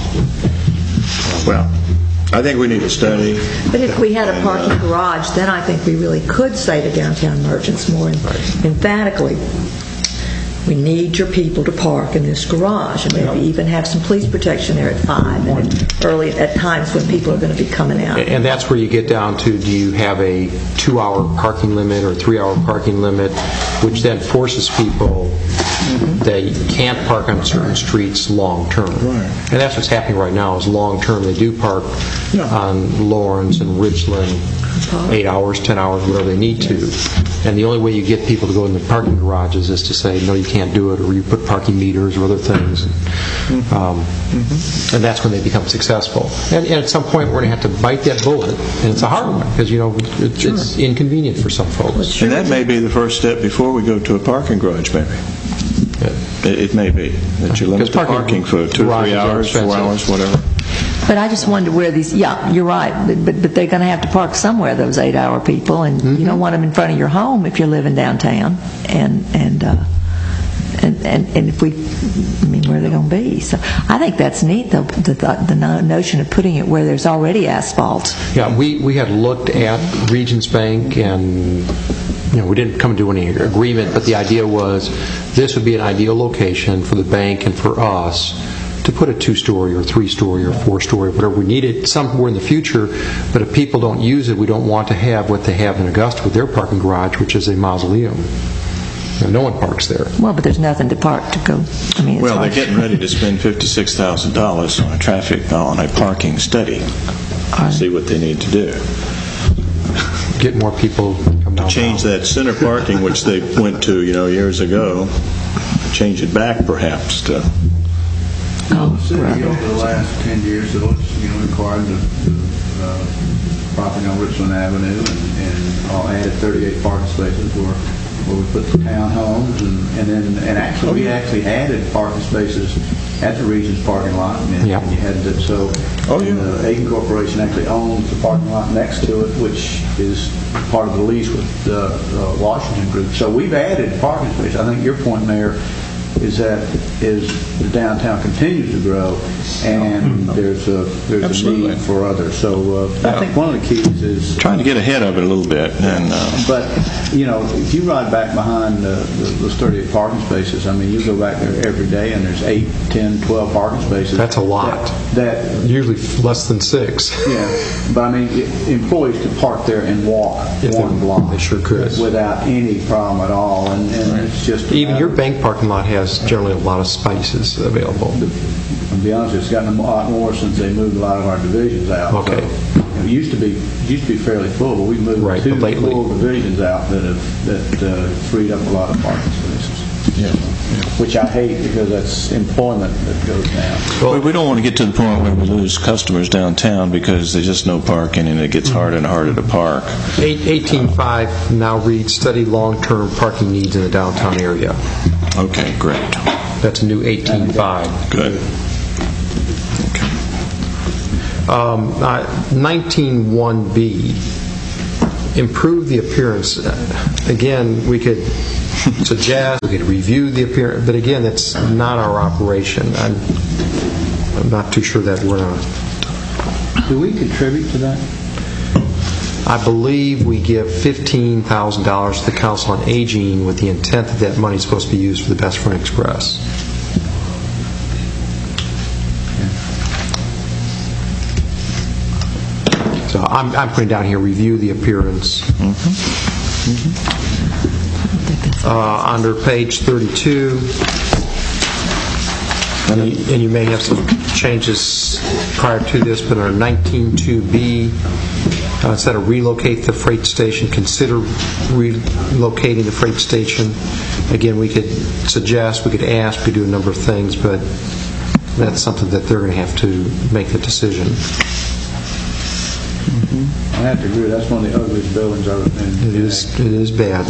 Well, I think we need a study. But if we had a parking garage, then I think we really could say to downtown merchants more emphatically, we need your people to park in this garage, and maybe even have some police protection there at five and early at times when people are going to be coming out. And that's where you get down to, do you have a two-hour parking limit or three-hour parking limit, which then forces people they can't park on certain streets long-term. Right. And that's what's happening right now, is long-term. They do park Yeah. on Lawrence and Ridgeland eight hours, ten hours, whatever they need to. And the only way you get people to go in the parking garages is to say, no, you can't do it, or you put parking meters or other things. Um, and that's when they become successful. And, and at some point, we're going to have to bite that bullet, and it's a hard one, because, you know, it's, it's inconvenient for some folks. And that may be the first step before we go to a parking garage, maybe. It, it may be, that you limit Because the parking parking for two or three garages are hours, four expensive. hours, whatever. But I just wonder where these, yeah, you're right, but, but, but they're going to have to park somewhere, those eight-hour people, and you don't want them in front of your home if you're living downtown. And, and, uh, and, and, and if we, I mean, where are they going to be? So I think that's neat, though, the, the, the no- notion of putting it where there's already asphalt. Yeah, we, we had looked at Regions Bank, and you know, we didn't come to any agreement, but the idea was this would be an ideal location for the bank and for us to put a two-story or three-story or four-story, whatever we needed, somewhere in the future. But if people don't use it, we don't want to have what they have in Augusta with their parking garage, which is a mausoleum. You know, no one parks there. Well, but there's nothing to park to go, I mean, it's Well, they're hard. getting ready to spend fifty-six thousand dollars on a traffic, on a parking study, see what they need to do. Get more people to come downtown. Change that center parking, which they went to, you know, years ago, change it back perhaps to... Oh, The city right. over the last ten years, though, it's, you know, acquired the, the uh, property on Richland Avenue and, and all added thirty-eight parking spaces where, where we put the townhomes, and, and then, and actually, we actually added parking spaces at the Regions parking lot. And Yeah. and you had that, so, Oh, yeah. and the Aiken Corporation actually owns the parking lot next to it, which is part of the lease with the uh, Washington Group. So we've added parking spaces. I think your point, Mayor, is that is the downtown continues to grow, and there's a there's Absolutely. a need for others. So uh, I think one of the keys is, Trying to get ahead of it a little bit, and... Uh, but you know, if you ride back behind uh, the, those thirty-eight parking spaces, I mean, you go back there every day, and there's eight, ten, twelve parking spaces. That's a lot. That, that Usually less than six. yeah, but I mean, i- employees could park there and walk If one they- block. they sure could. Without any problem at all, and, and it's just a Even your matter- bank parking lot has generally a lot of spaces available. The to be honest, it's gotten a lot more since they moved a lot of our divisions out. Okay. So, you know, it used to be it used to be fairly full, but we moved Right, two but lately- full divisions out that have that uh, freed up a lot of parking spaces. Yeah. Which I hate because that's employment that goes down. We we don't want to get to the point where we lose customers downtown because there's just no parking and it gets harder and harder to park. eighteen five now reads, study long-term parking needs in the downtown area. Okay, great. That's a new eighteen five. Good. Um, uh, nineteen one B, improve the appearance. Uh, Again, we could suggest, we could review the appearance, but again, that's not our operation. I'm, I'm not too sure that we're going to... Do we contribute to that? I believe we give fifteen thousand dollars to the Council on Aging with the intent that that money is supposed to be used for the Best Friend Express. So I'm, I'm putting down here, review the appearance. Uh, under page thirty-two, and you, and you may have some changes prior to this, but under nineteen two B, uh, instead of relocate the freight station, consider relocating the freight station. Again, we could suggest, we could ask, we could do a number of things, but that's something that they're going to have to make the decision. I have to agree. That's one of the ugliest buildings I've been in. It is, it is bad.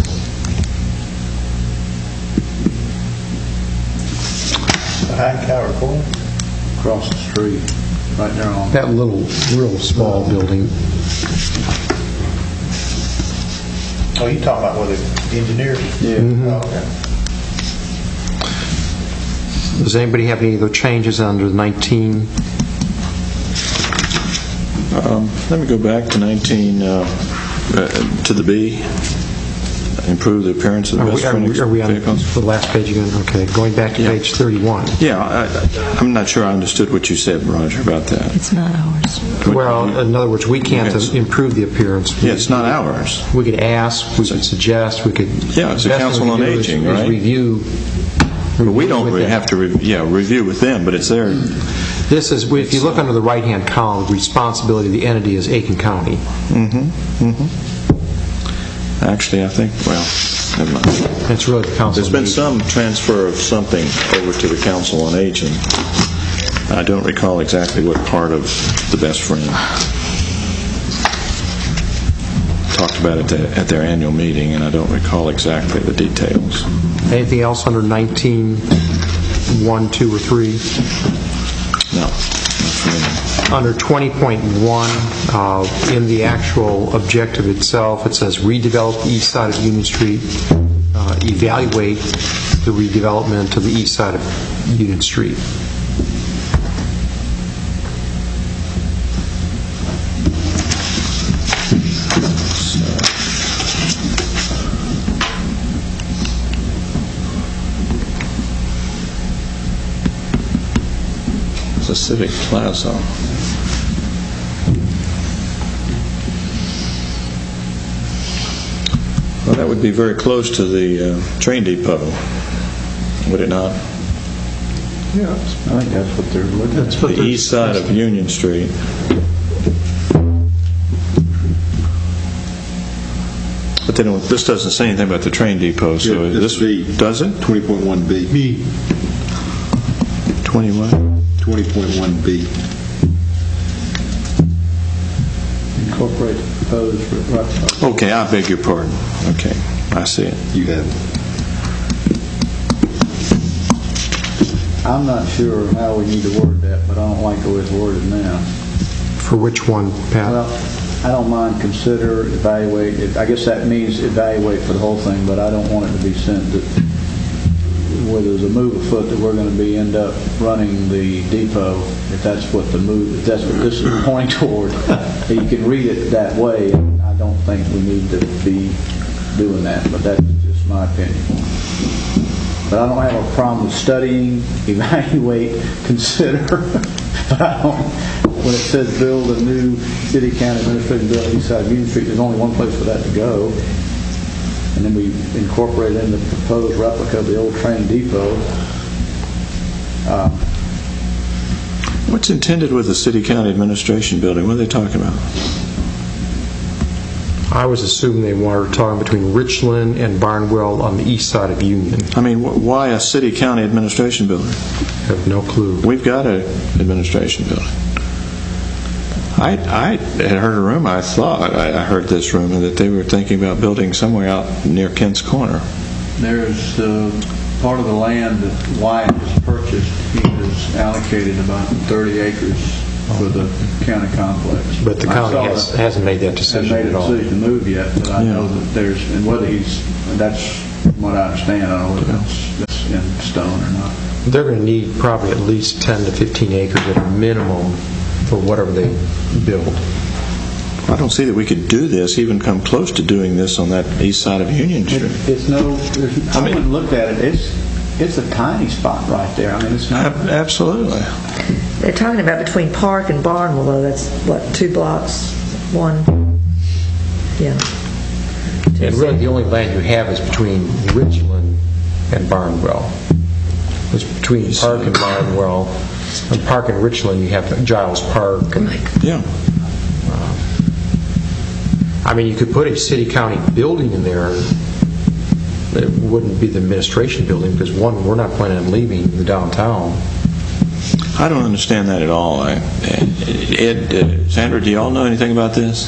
Behind Tower Court? Across the street, right there on. That little, real small building. Oh, you talking about where the engineers? Yeah. Oh, okay. Does anybody have any other changes under nineteen? Um, Let me go back to nineteen, uh, uh, to the B. Improve the appearance of the Are Best we, are Friend we, are we on vehicles. the last page again? Okay, going back to Yeah. page thirty-one. Yeah, I, I- I'm not sure I understood what you said, Roger, about that. It's not ours. Well, in other words, we can't Yes. improve the appearance. Yeah, it's not ours. We could ask, we could suggest, we could... Yeah, it's the best thing Council we on could do is- Aging, is right? review... But we review don't with really them. have to, re- yeah, review with them, but it's their, This is, if you look under the right-hand column, the responsibility of the entity is Aiken County. actually, I think, well, never mind. It's really the Council There's on been Aging. some transfer of something over to the Council on Aging. I don't recall exactly what part of the Best Friend. Talked about it at, at their annual meeting, and I don't recall exactly the details. Anything else under nineteen one, two, or three? No, not for me. Under twenty point one, uh, in the actual objective itself, it says redevelop the east side of Union Street, uh, evaluate the redevelopment of the east side of Union Street. It's a Civic Plaza. Well, that would be very close to the uh, train depot, would it not? Yeah, I think that's what they're looking at. The east side of Union Street. But they don't, this doesn't say anything about the train depot, so Yeah, this, that's B. does it? twenty point one B. B. twenty-one? twenty point one B. Incorporate the proposed right. Okay, I beg your pardon. Okay, I see it. You have it. I'm not sure how we need to word that, but I don't like the way it's worded now. For which one, Pat? Well, I don't mind consider, evaluate. I guess that means evaluate for the whole thing, but I don't want it to be sent that where there's a move afoot that we're going to be end up running the depot, if that's what the move, if that's what this is pointing toward. You can read it that way, and I don't think we need to be doing that, but that's just my opinion. But I don't have a problem with studying, evaluate, consider. But I don't, when it says build a new city county administration building east side of Union Street, there's only one place for that to go. And then we incorporate in the proposed replica of the old train depot. Um, What's intended with the city-county administration building? What are they talking about? I was assuming they were talking between Richland and Barnwell on the east side of Union. I mean, wh- why a city-county administration building? I have no clue. We've got an administration building. I, I had heard a rumor, I thought, I, I heard this rumor, that they were thinking about building somewhere out near Kent's Corner. There's uh, part of the land that Wyatt has purchased. He has allocated about thirty acres for the county complex. But the I county saw has, that- hasn't made that decision hasn't made at a all. decision to move yet, but I Yeah. know that there's, and whether he's, that's what I understand, I don't know whether that's, that's in stone or not. They're going to need probably at least ten to fifteen acres at a minimum for whatever they build. I don't see that we could do this, even come close to doing this on that east side of Union Street. It- It's no, there's- I I mean- went and looked at it, it's, it's a tiny spot right there. I mean, it's not, Ab- Absolutely. They're talking about between Park and Barnwell, though. That's, what, two blocks, one, yeah. And really, the only land you have is between Richland and Barnwell. It's between Park and Barnwell. And Park and Richland, you have Giles Park. And, Yeah. I mean, you could put a city-county building in there. It wouldn't be the administration building because, one, we're not planning on leaving the downtown. I don't understand that at all. I, Ed, uh, Sandra, do you all know anything about this?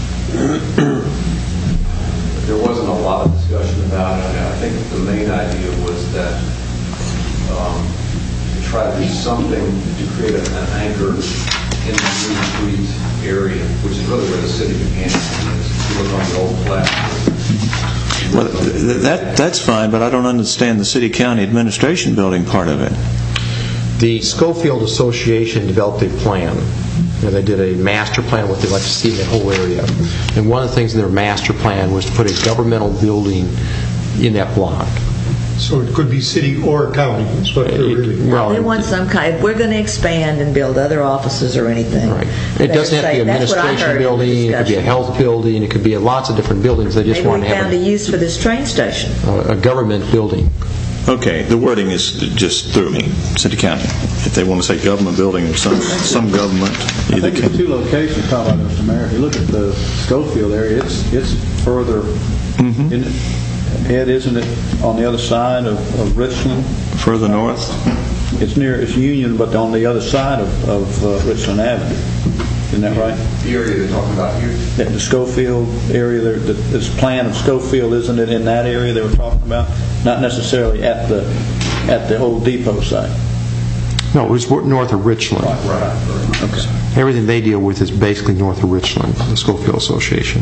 There wasn't a lot of discussion about it. I think the main idea was that um, to try to do something to create a- an anchor in the Union Street area, which is really where the city began. If you look on the old plat. Well, th- that that's fine, but I don't understand the city-county administration building part of it. The Schofield Association developed a plan. You know, they did a master plan, what they'd like to see in the whole area. And one of the things in their master plan was to put a governmental building in that block. So it could be city or county, is what they're really... Well, They want some kind, if we're going to expand and build other offices or anything. Right. It doesn't have to be an That's what I administration heard in the building, it could be a discussion. health building, it could be lots of different buildings. They just Maybe want we to have found a a, use for this train station. a government building. Okay, the wording is just threw me. City-county. If they want to say government building or some some government, I either think the can. two locations, talking about Mister Mayor, if you look at the Schofield area, it's, it's further, Mm-hmm. isn't it? Ed, isn't it on the other side of, of Richland? Further north? It's near, it's Union, but on the other side of, of uh, Richland Avenue. Isn't that right? The area they're talking about here. That the Schofield area, there- the- this plan of Schofield, isn't it in that area they were talking about? Not necessarily at the, at the old depot site. No, it was north of Richland. Right. Okay. Everything they deal with is basically north of Richland, the Schofield Association.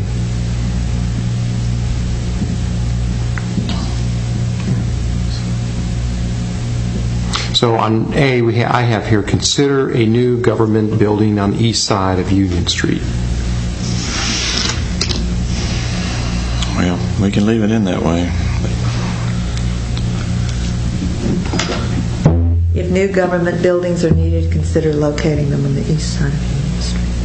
So on A, we ha- I have here, consider a new government building on the east side of Union Street. Well, we can leave it in that way. If new government buildings are needed, consider locating them on the east side of Union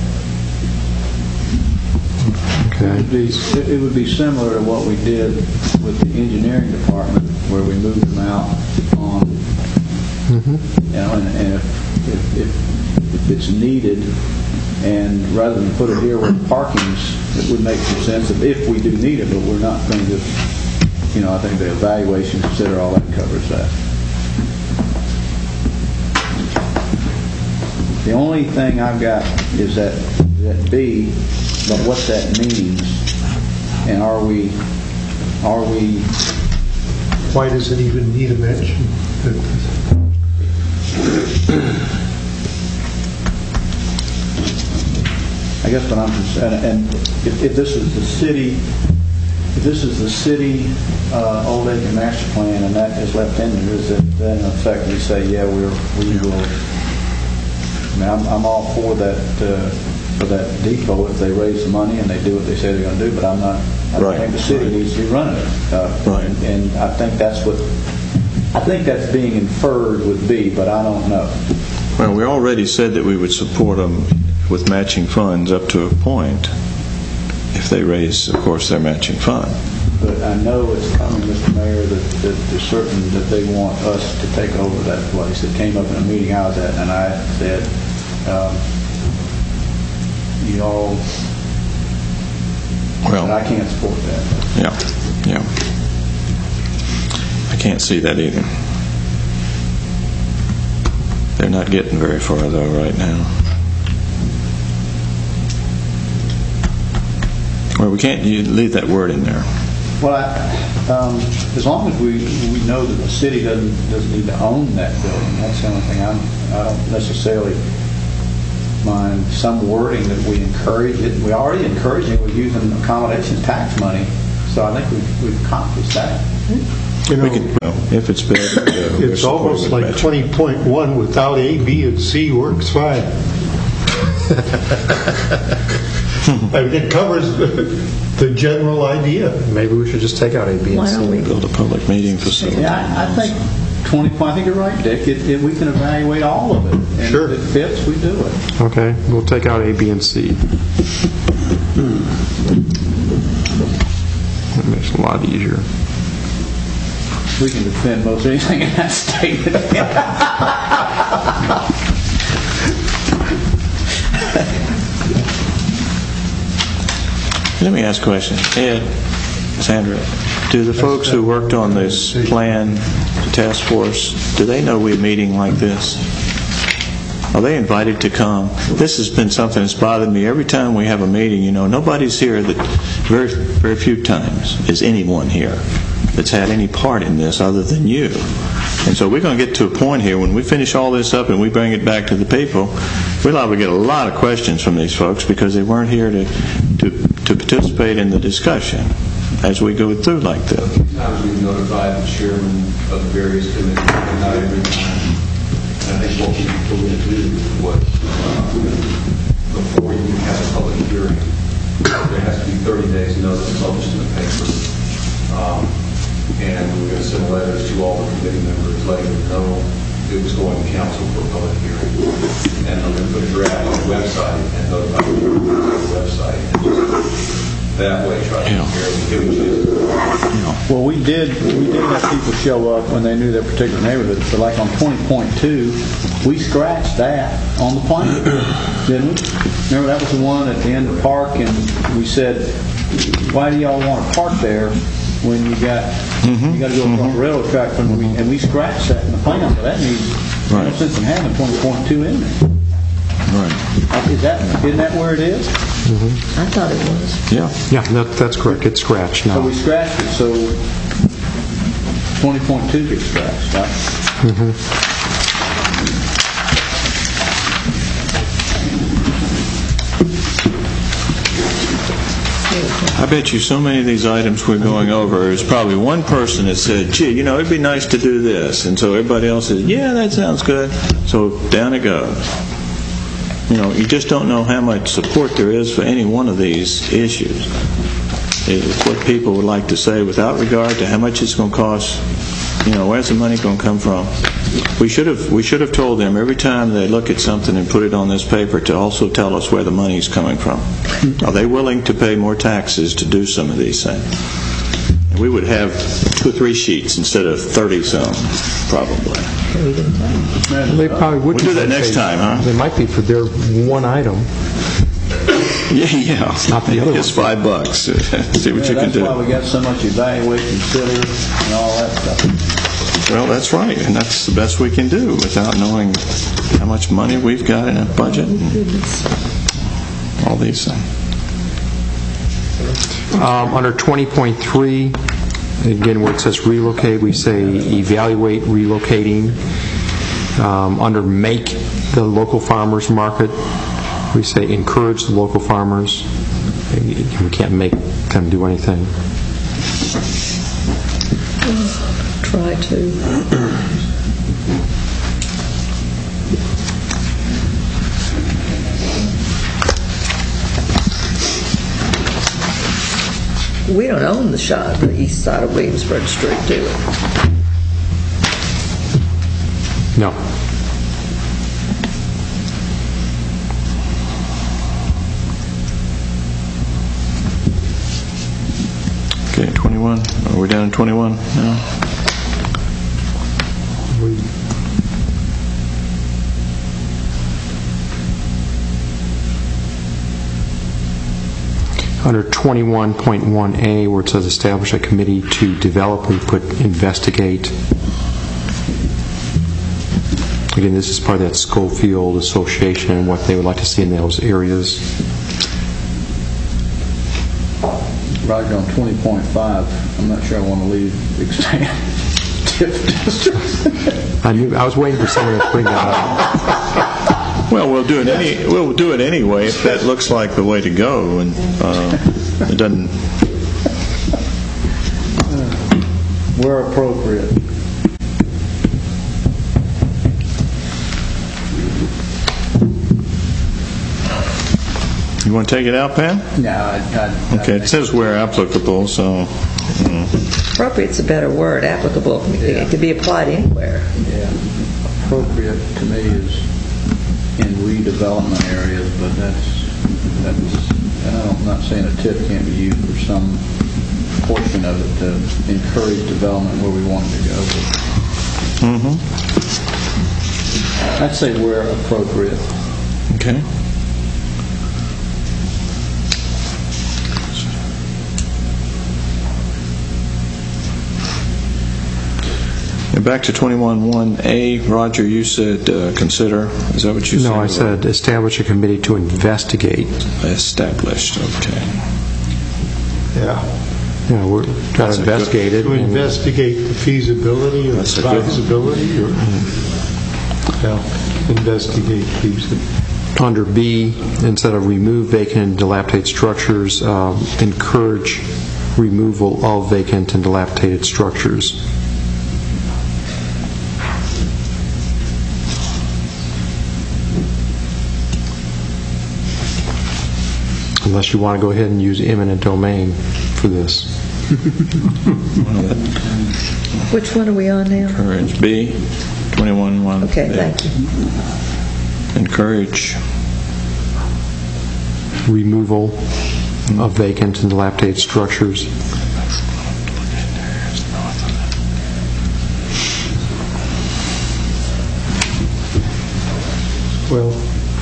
Street. It would be, it would be similar to what we did with the engineering department, where we moved them out on, you know, and, and if, if, if if it's needed, and rather than put it here where the parking's, it would make some sense if, if we do need it, but we're not going to, you know, I think the evaluation, consider all that covers that. The only thing I've got is that, that B, but what that means, and are we, are we, Why does it even need a mention? I guess what I'm concerned, and if, if this is the city, if this is the city uh, Old Acre Master Plan, and that is left in there, is that then in effect we say, yeah, we're, we will, I mean, I'm, I'm all for that, uh, for that depot if they raise the money and they do what they say they're going to do, but I'm not, I don't Right. think the city needs to be running it. Uh, Right. and, and I think that's what, I think that's being inferred with B, but I don't know. Well, we already said that we would support them with matching funds up to a point, if they raise, of course, their matching fund. But I know it's coming, Mister Mayor, that, that they're certain that they want us to take over that place. It came up in a meeting I was at, and I said, um, you all, Well, I can't support that. yeah, yeah. I can't see that either. They're not getting very far, though, right now. Well, we can't, you leave that word in there. Well, I, um, as long as we we know that the city doesn't doesn't need to own that building, that's the only thing. I'm, I don't necessarily mind some wording that we encourage it. We already encourage it. We're using accommodations tax money, so I think we've, we've accomplished that. You know, We can, well, if it's better, uh, we're it's almost supportive like of twenty point one without A, B, and C works fine. I mean, it covers the, the general idea. Maybe we should just take out A, B, and Why C. don't we? it. Build a public meeting facility. Yeah, I, I think twenty. I think you're right, Dick. It, it, we can evaluate all of it, and Sure. if it fits, we do it. Okay, we'll take out A, B, and C. That makes it a lot easier. We can defend most anything in that statement. Let me ask a question. Ed, Sandra, do the folks who worked on this plan, the task force, do they know we're meeting like this? Are they invited to come? This has been something that's bothered me every time we have a meeting. You know, nobody's here that, very, very few times is anyone here that's had any part in this other than you. And so we're going to get to a point here when we finish all this up and we bring it back to the people, we're liable to get a lot of questions from these folks because they weren't here to, to, to participate in the discussion as we go through like this. Sometimes we've notified the chairman of the various committees, but not every time. And I think what we were going to do was, uh, before you have a public hearing, there has to be thirty days notice published in the paper. Um, and we were going to send letters to all the committee members letting them know it was going to council for a public hearing. And I'm going to put a draft on the website and notify the website. And just that way try to Yeah. give it to you. Well, we did we did have people show up when they knew their particular neighborhood. So, like on twenty point two, we scratched that on the plan, didn't we? Remember, that was the one at the end of the park, and we said, "Why do y'all want to park there when you got you got to go across the railroad track?" From the, and we scratched that in the plan. So that needs Right. no sense in having twenty point two in there. Right. Is that isn't that where it is? I thought it was. Yeah. Yeah, that, that's correct. It's scratched So now. we scratched it. So twenty point two gets scratched, right? I bet you so many of these items we're going over, there's probably one person that said, gee, you know, it'd be nice to do this. And so everybody else says, yeah, that sounds good. So down it goes. You know, you just don't know how much support there is for any one of these issues. It's what people would like to say without regard to how much it's going to cost. You know, where's the money going to come from? We should have we should have told them every time they look at something and put it on this paper to also tell us where the money's coming from. Are they willing to pay more taxes to do some of these things? And we would have two or three sheets instead of thirty some, probably. They probably would. We'll do that next time, huh? They might be for their one item. Yeah, yeah. Not the other It's one. five bucks. See what Yeah, you can that's do. why we got so much evaluate, consider, and all that stuff. Well, that's right, and that's the best we can do without knowing how much money we've got in a budget and all these things. Um, Under twenty point three, again, where it says relocate, we say evaluate relocating. Um, Under make the local farmers market, we say encourage the local farmers. We can't make them do anything. Try to. We don't own the shop, the east side of Williamsburg Street, do we? No. Okay, twenty-one. Are we down to twenty-one now? Under twenty-one point one A, where it says establish a committee to develop, we put investigate. Again, this is part of that Schofield Association and what they would like to see in those areas. Roger, on twenty point five, I'm not sure I want to leave expand TIF districts. I knew I was waiting for someone to bring that up. Well, we'll do it any. We'll do it anyway if that looks like the way to go, and uh, it doesn't. Where appropriate. You want to take it out, Pam? No, I, I, Okay, it says where applicable, so. mm. Appropriate's a better word. Applicable, it could be applied anywhere. Yeah, appropriate to me is in redevelopment areas, but that's, that's, and I'm not saying a TIF can't be used for some portion of it to encourage development where we want it to go. Mm-hmm. I'd say where appropriate. Okay. And back to twenty-one one A, Roger, you said uh, consider. Is that what you said? No, I said establish a committee to investigate. Established, okay. Yeah. Yeah, we're trying That's to a good- investigate it. To and- investigate the feasibility or That's a good- advisability or, yeah, investigate feasibility. Under B, instead of remove vacant and dilapidated structures, uh, encourage removal of vacant and dilapidated structures. Unless you want to go ahead and use eminent domain for this. Which one are we on now? Encourage B, twenty-one one. Okay, thank you. Encourage. Removal of vacant and dilapidated structures. Well,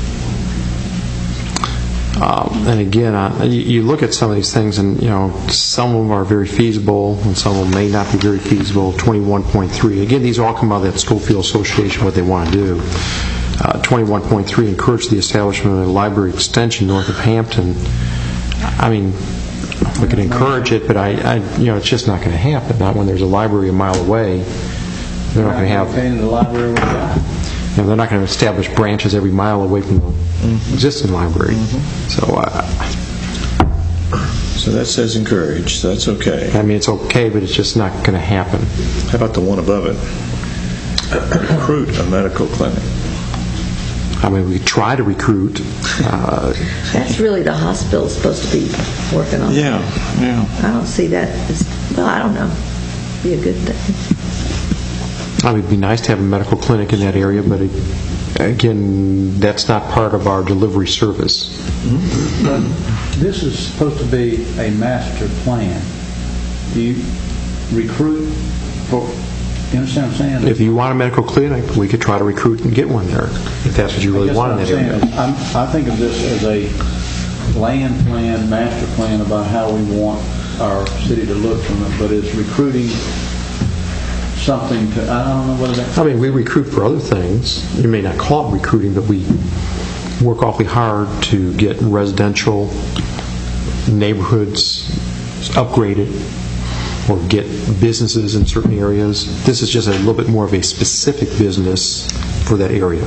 Um, and again, uh, you, you look at some of these things, and you know, some of them are very feasible, and some of them may not be very feasible. twenty-one point three. Again, these all come out of that Schofield Association, what they want to do. Uh, twenty-one point three, encourage the establishment of a library extension north of Hampton. I mean, we could encourage it, but I, I you know, it's just not going to happen. Not when there's a library a mile away. They're not going to have. Maintaining the library we got. You know, they're not going to establish branches every mile away from the mm-hmm. existing library. Mm-hmm. So, uh, So that says encourage, so that's okay. I mean, it's okay, but it's just not going to happen. How about the one above it? Recruit a medical clinic. I mean, we try to recruit. Uh, That's really the hospital's supposed to be working on. Yeah, yeah. I don't see that as, well, I don't know, be a good thing. I mean, it'd be nice to have a medical clinic in that area, but it, again, that's not part of our delivery service. But this is supposed to be a master plan. Do you recruit for, you understand what I'm saying? If you want a medical clinic, we could try to recruit and get one there, if that's what you really I guess want in what that I'm area. saying is, I'm, I think of this as a land plan, master plan about how we want our city to look from it, but it's recruiting something to, I don't know whether that's... I mean, we recruit for other things. You may not call it recruiting, but we work awfully hard to get residential neighborhoods upgraded or get businesses in certain areas. This is just a little bit more of a specific business for that area.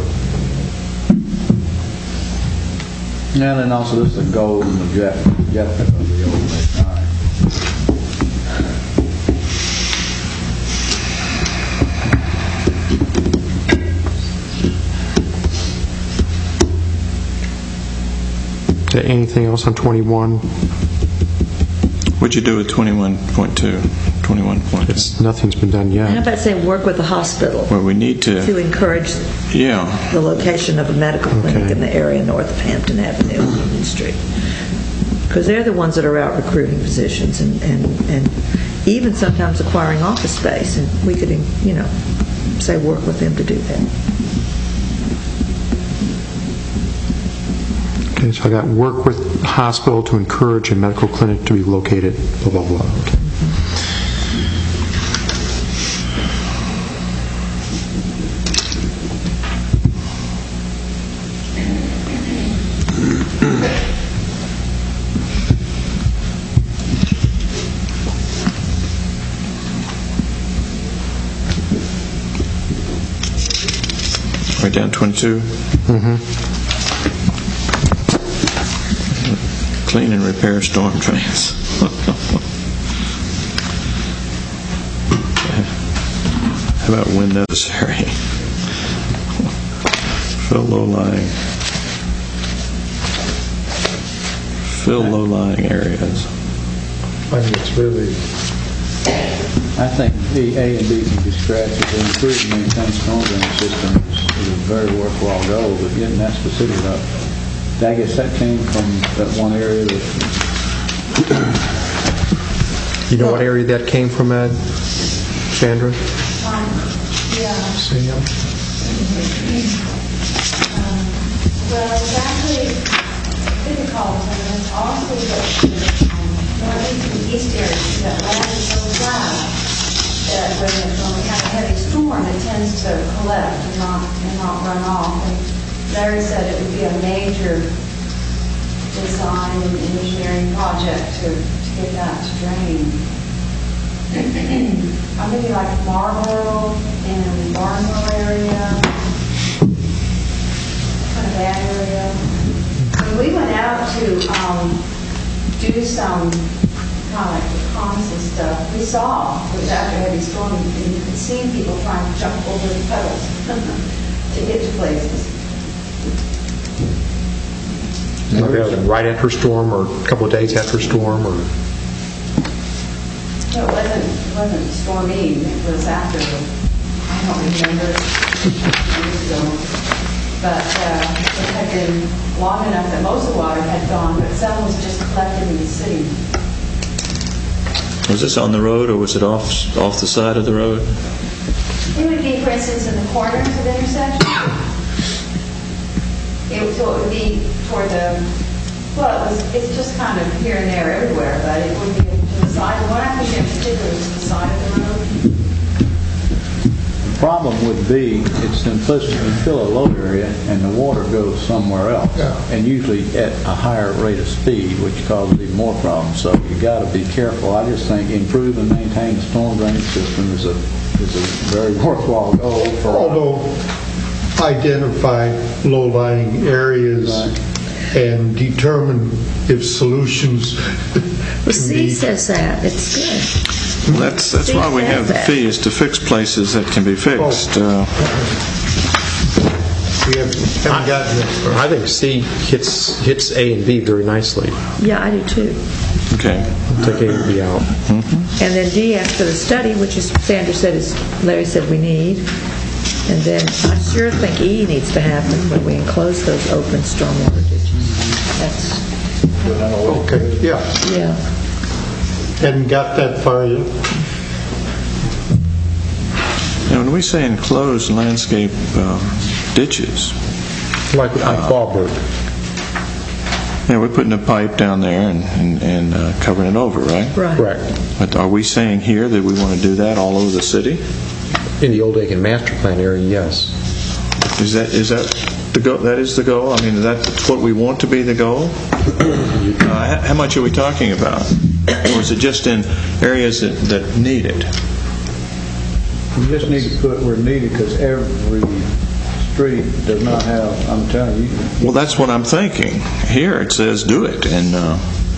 And then also this is the goal and objective objective of the old All right. Okay, anything else on twenty-one? What'd you do with twenty-one point two, twenty-one point two? It's, nothing's been done How yet. about saying work with the hospital Well, we need to to, encourage yeah. the location of a medical clinic Okay. in the area north of Hampton Avenue and Union Street? Because they're the ones that are out recruiting positions and, and, and even sometimes acquiring office space. And we could, you know, say work with them to do that. Okay, so I got work with hospital to encourage a medical clinic to be located, blah, blah, blah. Okay. Right down twenty-two. Mm-hmm. Clean and repair storm drains. How about when necessary? Fill low-lying. Fill low-lying areas. I think it's really, I think the A and B can be scratched. To improve and maintain storm drain system is is a very worthwhile goal, but getting that specific about, I guess that came from that one area that, You know what area that came from, Ed? Sandra? Um, yeah. Sam? Um, well, it's actually difficult, and it's also the um, northeast and east areas that land is so flat that when, it, when we have a heavy storm, it tends to collect and not and not run off. And Larry said it would be a major design and engineering project to, to get that to drain. I'm maybe like Marlboro and Barnwell area, kind of that area. When we went out to um, do some kind of like reconnaissance stuff, we saw it was after a heavy storm, and you could see people trying to jump over the puddles to get to places. Right after storm, or a couple of days after storm, or No, it wasn't, it wasn't stormy, it was after, I don't remember, years ago. But uh, it had been long enough that most of the water had gone, but some was just collected in the city. Was this on the road, or was it off off the side of the road? It would be, for instance, in the corners of intersections. It would, so it would be toward the, well, it was, it's just kind of here and there everywhere, but it would be to the side. The one I think in particular is the side of the road. the problem would be, it's simplistic, you fill a low area and the water goes somewhere else. Yeah. And usually at a higher rate of speed, which causes even more problems. So you got to be careful. I just think improve and maintain the storm drainage system is a, is a very worthwhile goal for although identify low-lying areas and determine if solutions Well, can C be. says that. It's good. Well, that's that's why we have the fee, is to fix places that can be fixed. Uh, We haven't haven't gotten this far. I think C hits hits A and B very nicely. Yeah, I do too. okay. Take A and B out. And then D after the study, which is Sandra said is Larry said we need. And then I sure think E needs to happen when we enclose those open stormwater ditches. That's, Okay, yeah. yeah. Hadn't got that far yet. Now, when we say enclosed landscape uh, ditches, Like on Fallbrook. yeah, we're putting a pipe down there and, and, and uh, covering it over, right? Right. Correct. But are we saying here that we want to do that all over the city? In the Old Aiken Master Plan area, yes. Is that is that the goal? That is the goal. I mean, is that what we want to be the goal? Uh, how, how much are we talking about, or is it just in areas that, that need it? You just need to put where needed, because every street does not have, I'm telling you. Well, that's what I'm thinking. Here it says do it, and uh,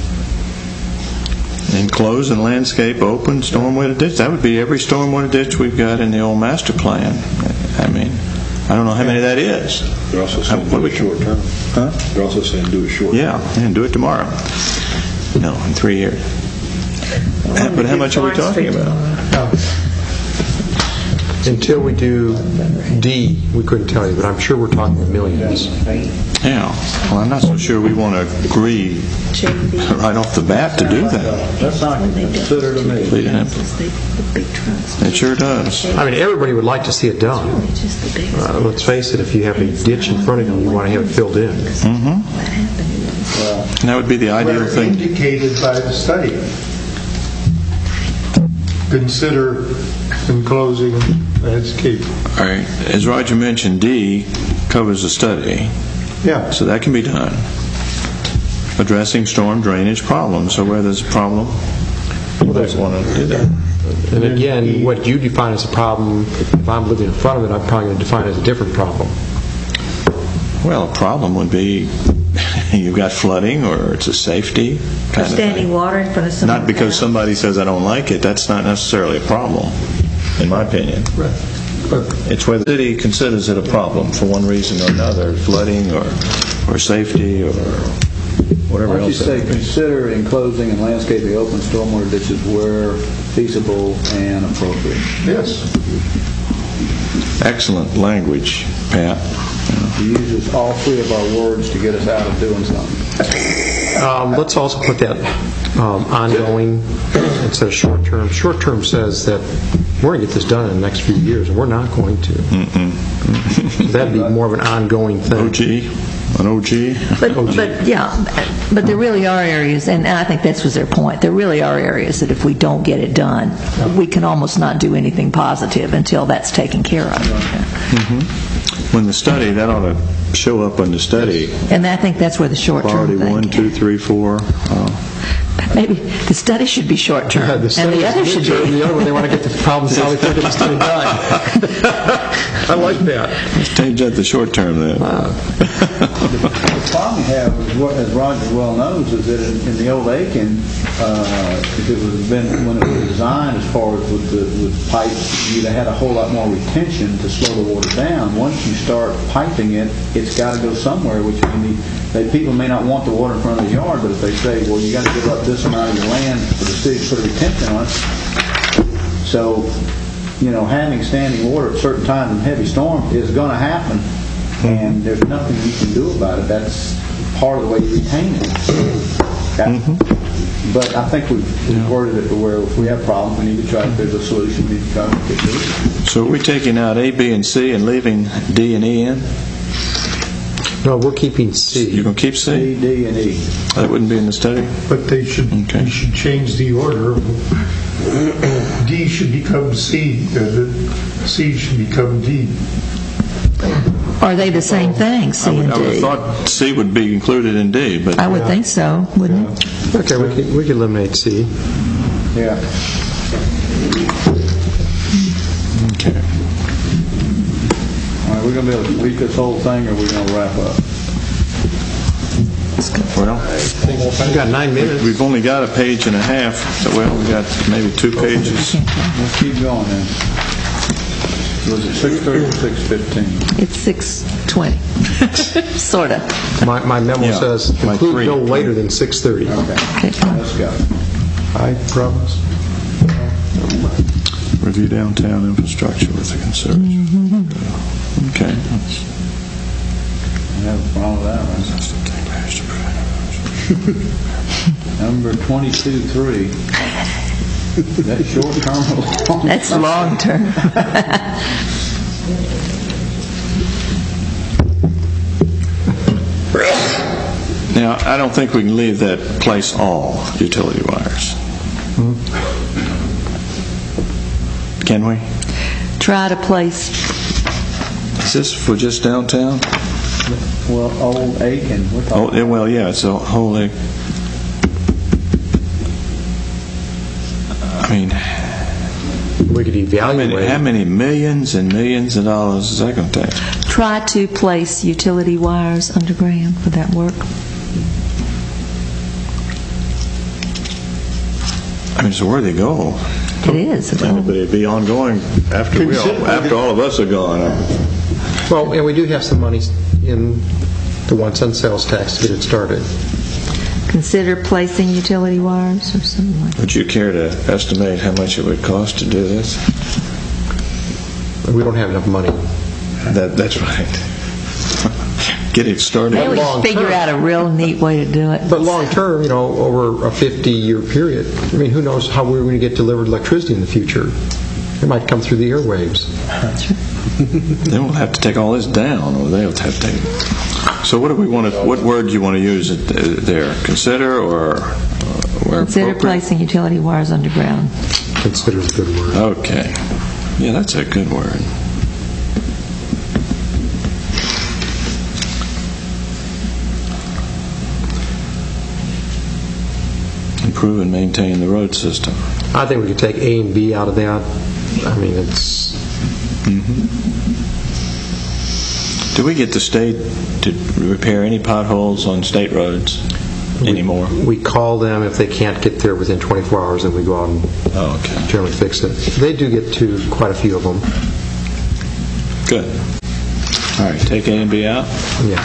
enclose and landscape open stormwater ditch. That would be every stormwater ditch we've got in the old master plan. I mean, I don't know how many that is. They're also saying What do we it can- short term. Huh? They're also saying do it short. Yeah, and do it tomorrow. No, in three years. But how much are we talking about? Until we do D, we couldn't tell you, but I'm sure we're talking millions. Yeah. Well, I'm not so sure we want to agree J B. right off the bat to do that. That's not considered to me. Complete and It's the big trucks. It sure does. I mean, everybody would like to see it done. It's just the big Uh, let's face it, if you have a ditch in front of you, you want to have it filled in. Mm-hmm. What happened And that would be the ideal where thing. indicated by the study. Consider enclosing landscape. All right. As Roger mentioned, D covers the study, Yeah. so that can be done. Addressing storm drainage problems. So where there's a problem, we'll want to do that. And again, what you define as a problem, if I'm living in front of it, I'm probably going to define it as a different problem. Well, a problem would be you've got flooding, or it's a safety kind of Standing thing. water in front of someone's Not because house. somebody says I don't like it. That's not necessarily a problem, in my opinion. Right. But It's whether the city considers it a problem for one reason or another, flooding or, or safety or whatever Why don't you else. say, consider enclosing and landscaping open stormwater ditches where feasible and appropriate? yes, Excellent language, Pat. He uses all three of our words to get us out of doing something. Um, let's also put that um, ongoing instead of short-term. Short-term says that we're going to get this done in the next few years, and we're not going to. So that'd be more of an ongoing thing. O G, an O G. But, but, yeah, but there really are areas, and I think this was their point, there really are areas that if we don't get it done, we can almost not do anything positive until that's taken care of. When the study, that ought to show up on the study. And I think that's where the Priority short-term thing. one, two, three, four. Uh, Maybe the study should be short-term, Yeah, the and study the is other should midterm, be. the other one, they want to get the problem solved before the study done. I like that. Let's change that to short term then. The problem we have, is what- as Roger well knows, is that in, in the old Aiken, uh, if it was been when it was designed as far as with the with pipes, you'd have had a whole lot more retention to slow the water down. Once you start piping it, it's got to go somewhere. Which I mean, they, people may not want the water in front of the yard, but if they say, well, you got to give up this amount of your land for the city to put a retention on it, so. You know, having standing water at certain times in heavy storm is going to happen, and there's nothing you can do about it. That's part of the way you retain it. Okay? But I think we've, we've worded it to where if we have problems, we need to try to figure a solution. We need to try to get it. So are we taking out A, B, and C and leaving D and E in? No, we're keeping C. You're going to keep C, C? D, and E. That wouldn't be in the study? but they should, Okay. we should change the order. D should become C, uh, the C should become D. Are they the same thing, I C would, and I would have D? thought C would be included in D, but I would think so, wouldn't it? Okay, we can, we can eliminate C. Yeah. okay. All right, we're going to be able to complete this whole thing, or are we going to wrap up? Well, We've got nine minutes. we've only got a page and a half. So, well, we've got maybe two pages. Let's keep going then. Was it six thirty or six fifteen? It's six twenty, sort of. My, my memo Yeah, says my conclude three. no later than six thirty. Okay, Okay, come on. let's go. I promise. Review downtown infrastructure with the conservation. Okay. I have a problem with that one. Number twenty-two three. That short term or long? That's long-term. Now, I don't think we can leave that place all utility wires. Can we? Try to place, Is this for just downtown? Well, Old Aiken, we're Oh, talking. yeah, well, yeah, it's a whole. I mean, We could how many, evaluate. how many millions and millions of dollars is that going to take? try to place utility wires underground. Would that work? I mean, it's a worthy goal. It is. And it'd be ongoing after we all, after all of us are gone. Well, and we do have some money in the one cent sales tax to get it started. Consider placing utility wires or something like that. Would you care to estimate how much it would cost to do this? We don't have enough money. That, that's right. Get it started. Maybe we long should figure term. out a real neat way to do it. But long term, you know, over a fifty-year period, I mean, who knows how we're going to get delivered electricity in the future? It might come through the airwaves. Then we'll have to take all this down, or they'll have to take So what do we want to, what word do you want to use it there? Consider or uh, where Consider appropriate? placing utility wires underground. Consider is a good word. Okay. Yeah, that's a good word. Improve and maintain the road system. I think we could take A and B out of that. I mean, it's... Do we get the state to repair any potholes on state roads anymore? We call them if they can't get there within twenty-four hours, and we go out and Oh, okay. generally fix it. They do get to quite a few of them. Good. All right, take A and B out. Yeah.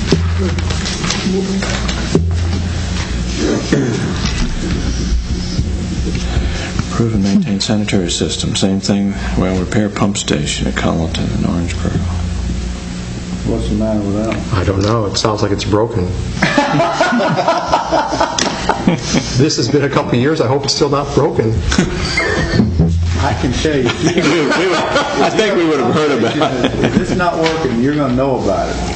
Improve and maintain sanitary system. Same thing. Well, repair pump station at Colleton and Orangeburg. What's the matter with that? I don't know. It sounds like it's broken. This has been a couple of years. I hope it's still not broken. I can tell you. we, we would, I think we would have heard about it. If it's not working, you're going to know about it.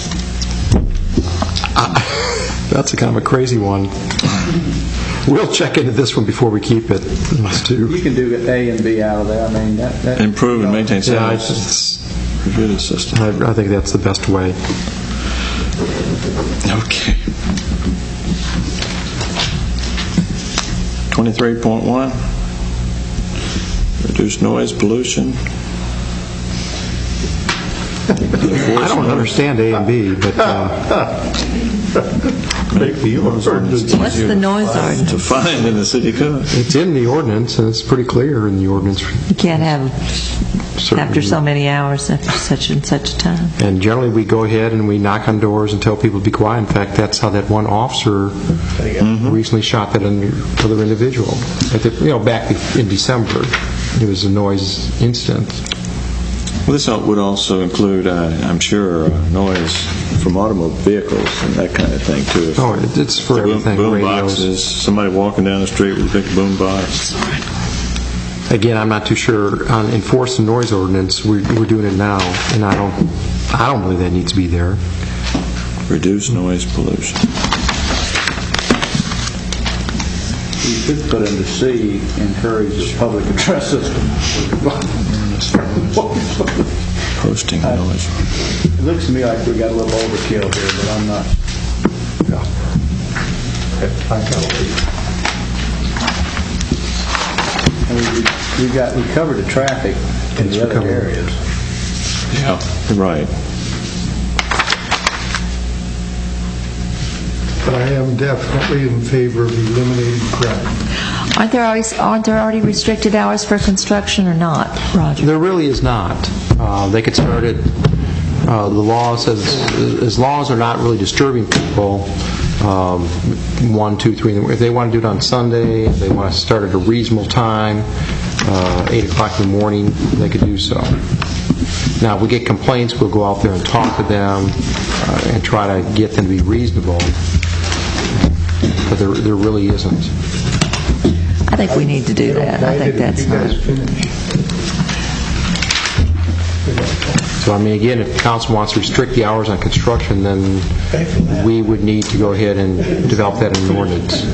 Uh, that's a kind of a crazy one. We'll check into this one before we keep it. Let's do. You can do A and B out of there. I mean, that. that Improve and maintain Yeah, sanitary it's, it's, Review the system. I, I think that's the best way. Okay. twenty-three point one. Reduce noise pollution. I don't understand A and B, but uh, What's the noise ordinance? To find in the city code. it's in the ordinance, and it's pretty clear in the ordinance. You can't have Certain- after so many hours, after such and such a time. And generally, we go ahead and we knock on doors and tell people to be quiet. In fact, that's how that one officer recently shot that other individual. At the, you know, back in December, it was a noise incident. Well, this would also include, uh, I'm sure, uh, noise from automobile vehicles and that kind of thing, too. If Oh, it- it's for boom, everything. boom radios. boxes, somebody walking down the street with a big boom box. Again, I'm not too sure on enforce the noise ordinance. We're, we're doing it now, and I don't, I don't believe that needs to be there. Reduce noise pollution. You should put under C, encourage the public address system. Posting noise. It looks to me like we got a little overkill here, but I'm not. I mean, we, we got we covered the traffic in the other areas. Yeah, right. But I am definitely in favor of eliminating crime. Aren't there always aren't there already restricted hours for construction or not, Roger? There really is not. Uh, they could start it. Uh, the law says as long as they're not really disturbing people, um, one, two, three. If they want to do it on Sunday, if they want to start at a reasonable time, uh, eight o'clock in the morning, they could do so. Now, if we get complaints, we'll go out there and talk to them uh, and try to get them to be reasonable. But there, there really isn't. I think we need to do that. I think that's not. So, I mean, again, if the council wants to restrict the hours on construction, then we would need to go ahead and develop that in an ordinance.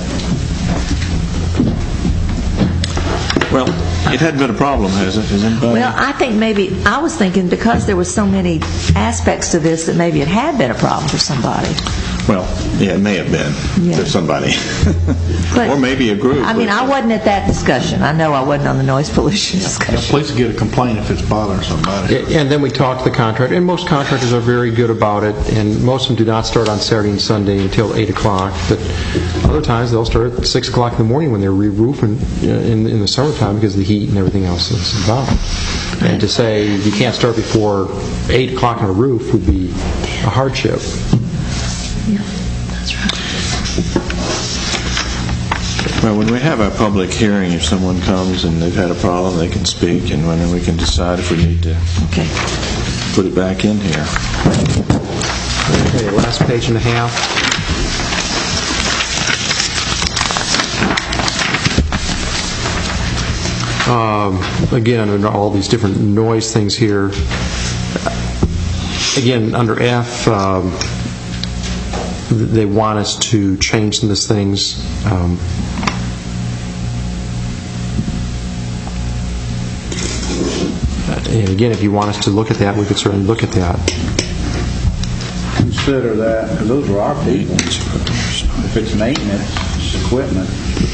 Well, it hadn't been a problem, has it? Has anybody? Well, I think maybe, I was thinking because there were so many aspects to this that maybe it had been a problem for somebody. Well, yeah, it may have been Yeah. to somebody. But, or maybe a group. I mean, I wasn't at that discussion. I know I wasn't on the noise pollution discussion. Police get a complaint if it's bothering somebody. And then we talk to the contractor, and most contractors are very good about it, and most of them do not start on Saturday and Sunday until eight o'clock, but other times they'll start at six o'clock in the morning when they're re-roofing in, in the summertime because of the heat and everything else that's involved. And to say you can't start before eight o'clock on a roof would be a hardship. Yeah, that's right. Well, when we have our public hearing, if someone comes and they've had a problem, they can speak, and then we can decide if we need to Okay. put it back in here. Okay, last page and a half. Um, again, and all these different noise things here. again, under F, um, they want us to change some of these things. Um, and again, if you want us to look at that, we could certainly look at that. Consider that, because those are our people. If it's maintenance, it's equipment.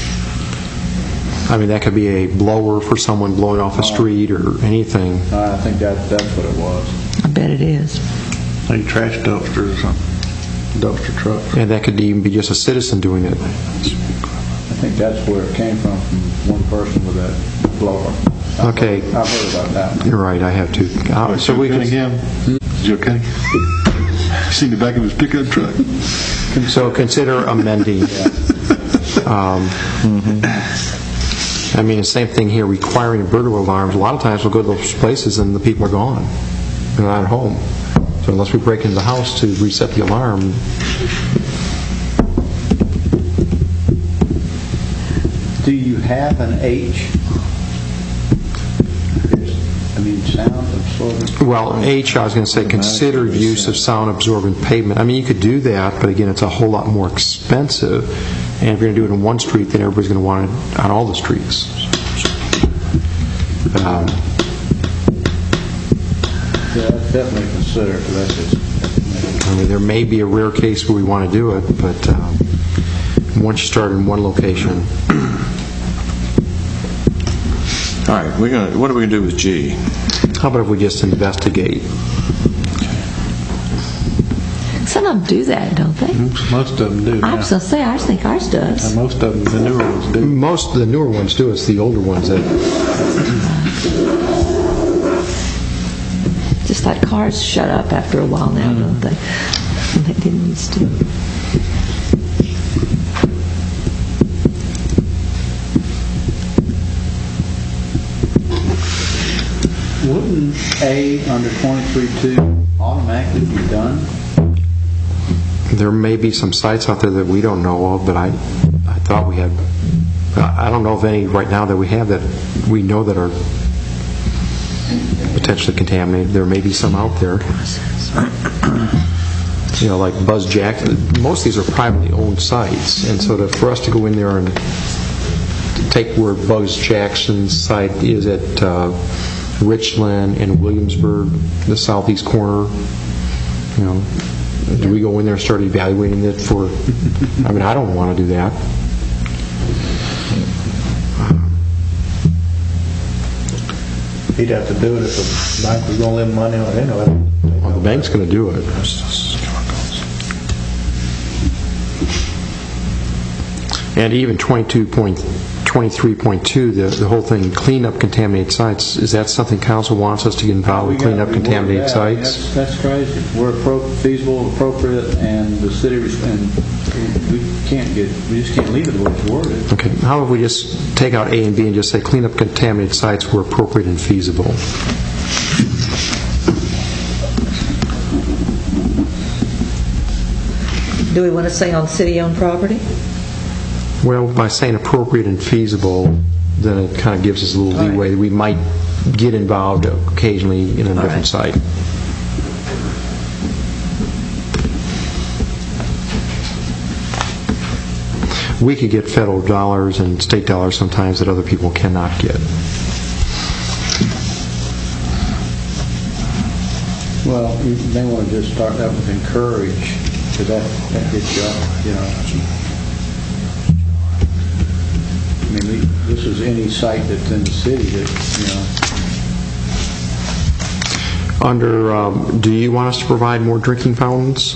I mean, that could be a blower for someone blowing off a street or anything. I think that that's what it was. I bet it is. Like trash dumpsters or something. Dumpster trucks. And that could even be just a citizen doing it. I think that's where it came from, from one person with that blower. I've Okay. Heard, I've heard about that. You're right, I have to. Uh, so we can. again. Is he okay? You seen the back of his pickup truck? So consider amending. Um, I mean, the same thing here, requiring burglar alarms. A lot of times we'll go to those places and the people are gone. They're not at home. So unless we break into the house to reset the alarm. Do you have an H? I mean, sound absorbent. Well, H, I was going to say, consider use of sound-absorbent pavement. I mean, you could do that, but again, it's a whole lot more expensive. And if you're going to do it in one street, then everybody's going to want it on all the streets. Um, Yeah, that's definitely consider it. That's just, I mean, there may be a rare case where we want to do it, but um, once you start in one location. All right, we're gonna. What are we going to do with G? How about if we just investigate? Some of them do that, don't they? Most of them do. I was going to say, I think ours does. Most of them, the newer ones do. Most of the newer ones do. It's the older ones that. Just like cars shut up after a while now, don't they? They didn't used to. wouldn't A under twenty-three two automatically be done? There may be some sites out there that we don't know of, but I, I thought we had. I don't know of any right now that we have that we know that are potentially contaminated. There may be some out there. You know, like Buzz Jackson. Most of these are privately owned sites, and so to, for us to go in there and take where Buzz Jackson's site is at uh, Richland and Williamsburg, the southeast corner, you know, do we go in there and start evaluating it for? I mean, I don't want to do that. He'd have to do it if the bank was going to lend money on it anyway. Well, the bank's going to do it. And even twenty-two point twenty-three point two, the, the whole thing, clean up contaminated sites, is that something council wants us to get involved with, clean up contaminated sites? That's, that's crazy. We're appro- feasible, appropriate, and the city, res- and we can't get, we just can't leave it the way it's worded. Okay, how about we just take out A and B and just say clean up contaminated sites where appropriate and feasible? Do we want to say on city-owned property? Well, by saying appropriate and feasible, then it kind of gives us a little leeway. We might get involved occasionally in a different site. We could get federal dollars and state dollars sometimes that other people cannot get. Well, you may want to just start that with encourage, because that, that gets you up, you know. I mean, we, this is any site that's in the city that, you know. Under, um, do you want us to provide more drinking fountains?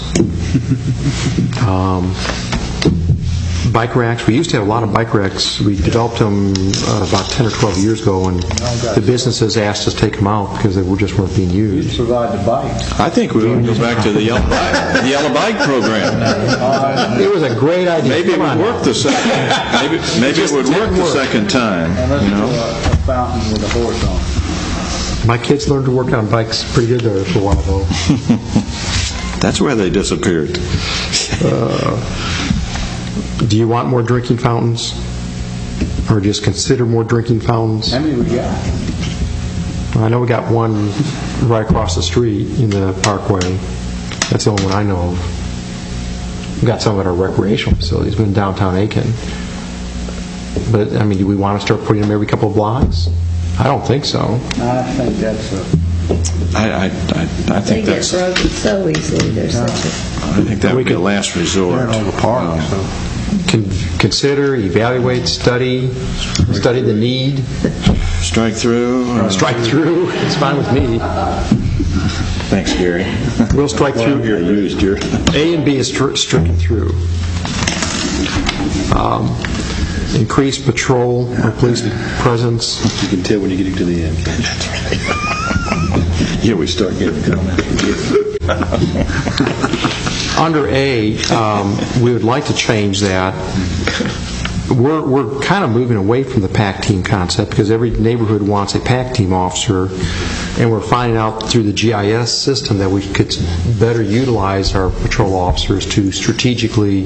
um, bike racks. We used to have a lot of bike racks. We developed them uh, about ten or twelve years ago, and the businesses asked us to take them out because they were just weren't being You used. just provide the bikes. I think we ought to go back to the yellow bike, the yellow bike program. It was a great idea. Maybe it Come would on work now. the second. Maybe, maybe it would work the second time. And let's You do know. a, a fountain with a horse on it. My kids learned to work on bikes pretty good there for a while, though. That's where they disappeared. Uh, do you want more drinking fountains? Or just consider more drinking fountains? How many we got? I know we got one right across the street in the Parkway. That's the only one I know of. We got some at our recreational facilities, but in downtown Aiken. But, I mean, do we want to start putting them every couple of blocks? I don't think so. I think that's a... I, I, I, I They think get that's, broken so easily. There's such a... I think that would be a last resort. Uh, Con- consider, evaluate, study, study the need, Strike through. uh, strike through. It's fine with me. Thanks, Gary. We'll strike through. You're used your. A and B is stri- stricken through. Um, increase patrol or police presence. You can tell when you're getting to the end. Yeah, we start getting comments. Under A, um, we would like to change that. We're, we're kind of moving away from the PAC team concept because every neighborhood wants a PAC team officer, and we're finding out through the G I S system that we could better utilize our patrol officers to strategically